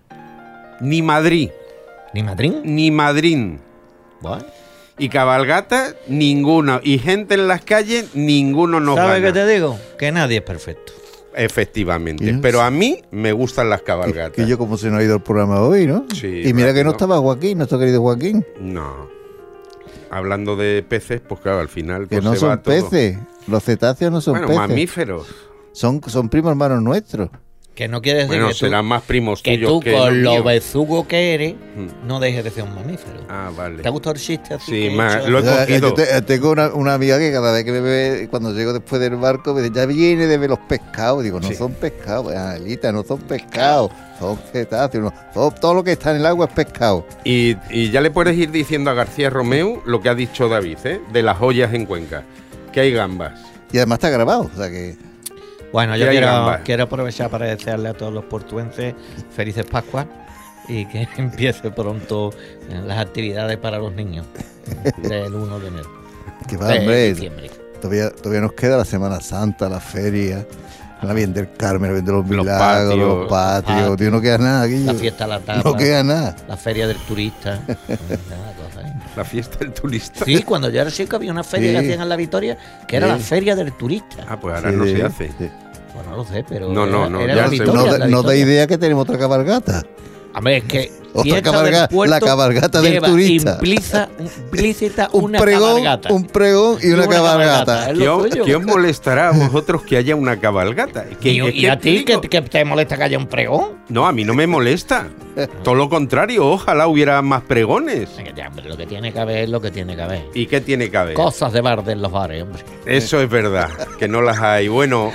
Ni Madrid, ¿Ni Madrid? ni Madrid. Bueno. Y cabalgata, ninguna. Y gente en las calles, ninguno nos ¿Sabes gana. qué te digo? Que nadie es perfecto. Efectivamente. Yes. Pero a mí me gustan las cabalgatas. Que yo como se nos ha ido el programa hoy, ¿no? Sí, y mira que rápido. no estaba Joaquín, nuestro querido Joaquín. No. Hablando de peces, pues claro, al final Que pues, no se va son todo. peces. Los cetáceos no son Bueno, peces. mamíferos. Son, son primos hermanos nuestros. Que no quiere decir Bueno, que tú, serán más primos que tuyos tú que con los lo míos. bezugo que eres, Mm. no dejes de ser un mamífero. Ah, vale. ¿Te ha gustado el chiste así? Sí, que he ma- hecho? lo he O sea, cogido. yo te- tengo una, una amiga que cada vez que me ve, cuando llego después del barco, me dice, ya viene de ver los pescados. Digo, no Sí. son pescados, Angelita, no son pescados, son cetáceos. No, todo, todo lo que está en el agua es pescado. Y, y ya le puedes ir diciendo a García Romeu lo que ha dicho David, ¿eh? De las joyas en Cuenca. Que hay gambas. Y además está grabado, o sea que... Bueno, Y yo hay quiero, gambas. quiero aprovechar para desearle a todos los portuenses felices Pascuas y que empiece pronto eh, las actividades para los niños del uno de enero. que va, de hombre, diciembre. todavía, todavía nos queda la Semana Santa, la feria, la Bien del Carmen, la Bien de los Los Milagros, patios. los patios. patios. Tío, no queda nada aquí. La fiesta de la tapa, No queda nada. la feria del turista. Nada, cosas, ¿eh? La fiesta del turista. Sí, cuando yo era chico había una feria Sí. que hacían en la Victoria que era Sí. la feria del turista. Ah, pues ahora Sí, no sí, se hace. sí. Bueno, no lo sé, pero No, no, era, no, era ya la se- Victoria. No, la da- no da Victoria. idea que tenemos otra cabalgata. Hombre, es que Otra fiesta cabalga- del puerto la cabalgata del lleva turista. Implícita, implícita Un una pregón, cabalgata. un pregón y una, una cabalgata. cabalgata, es ¿Qué lo os, suyo. qué os molestará a vosotros que haya una cabalgata? Que- y, es y que a ti te que, digo- que te molesta que haya un pregón. No, a mí no me molesta. Todo lo contrario, ojalá hubiera más pregones. Venga, ya, hombre, lo que tiene que haber es lo que tiene que haber. ¿Y qué tiene que haber? Cosas de bar en los bares, hombre. Eso es verdad, que no las hay. Bueno,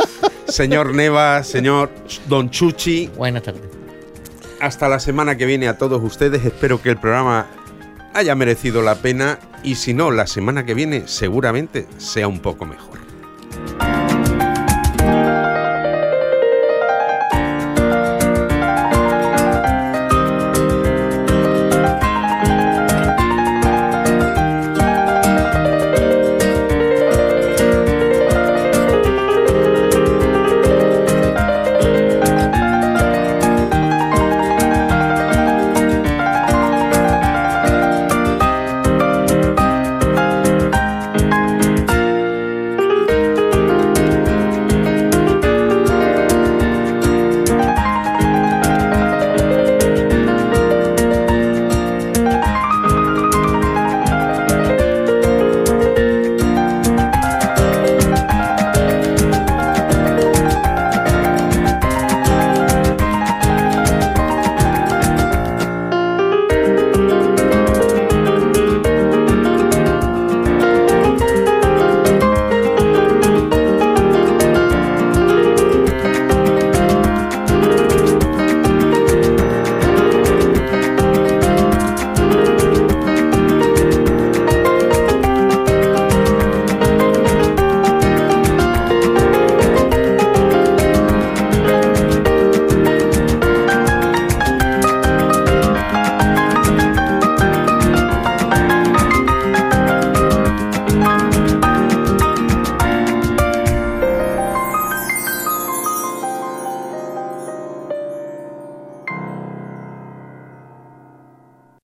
señor Neva, señor Don Chuchi, Buenas tardes. hasta la semana que viene a todos ustedes. Espero que el programa haya merecido la pena y si no, la semana que viene seguramente sea un poco mejor.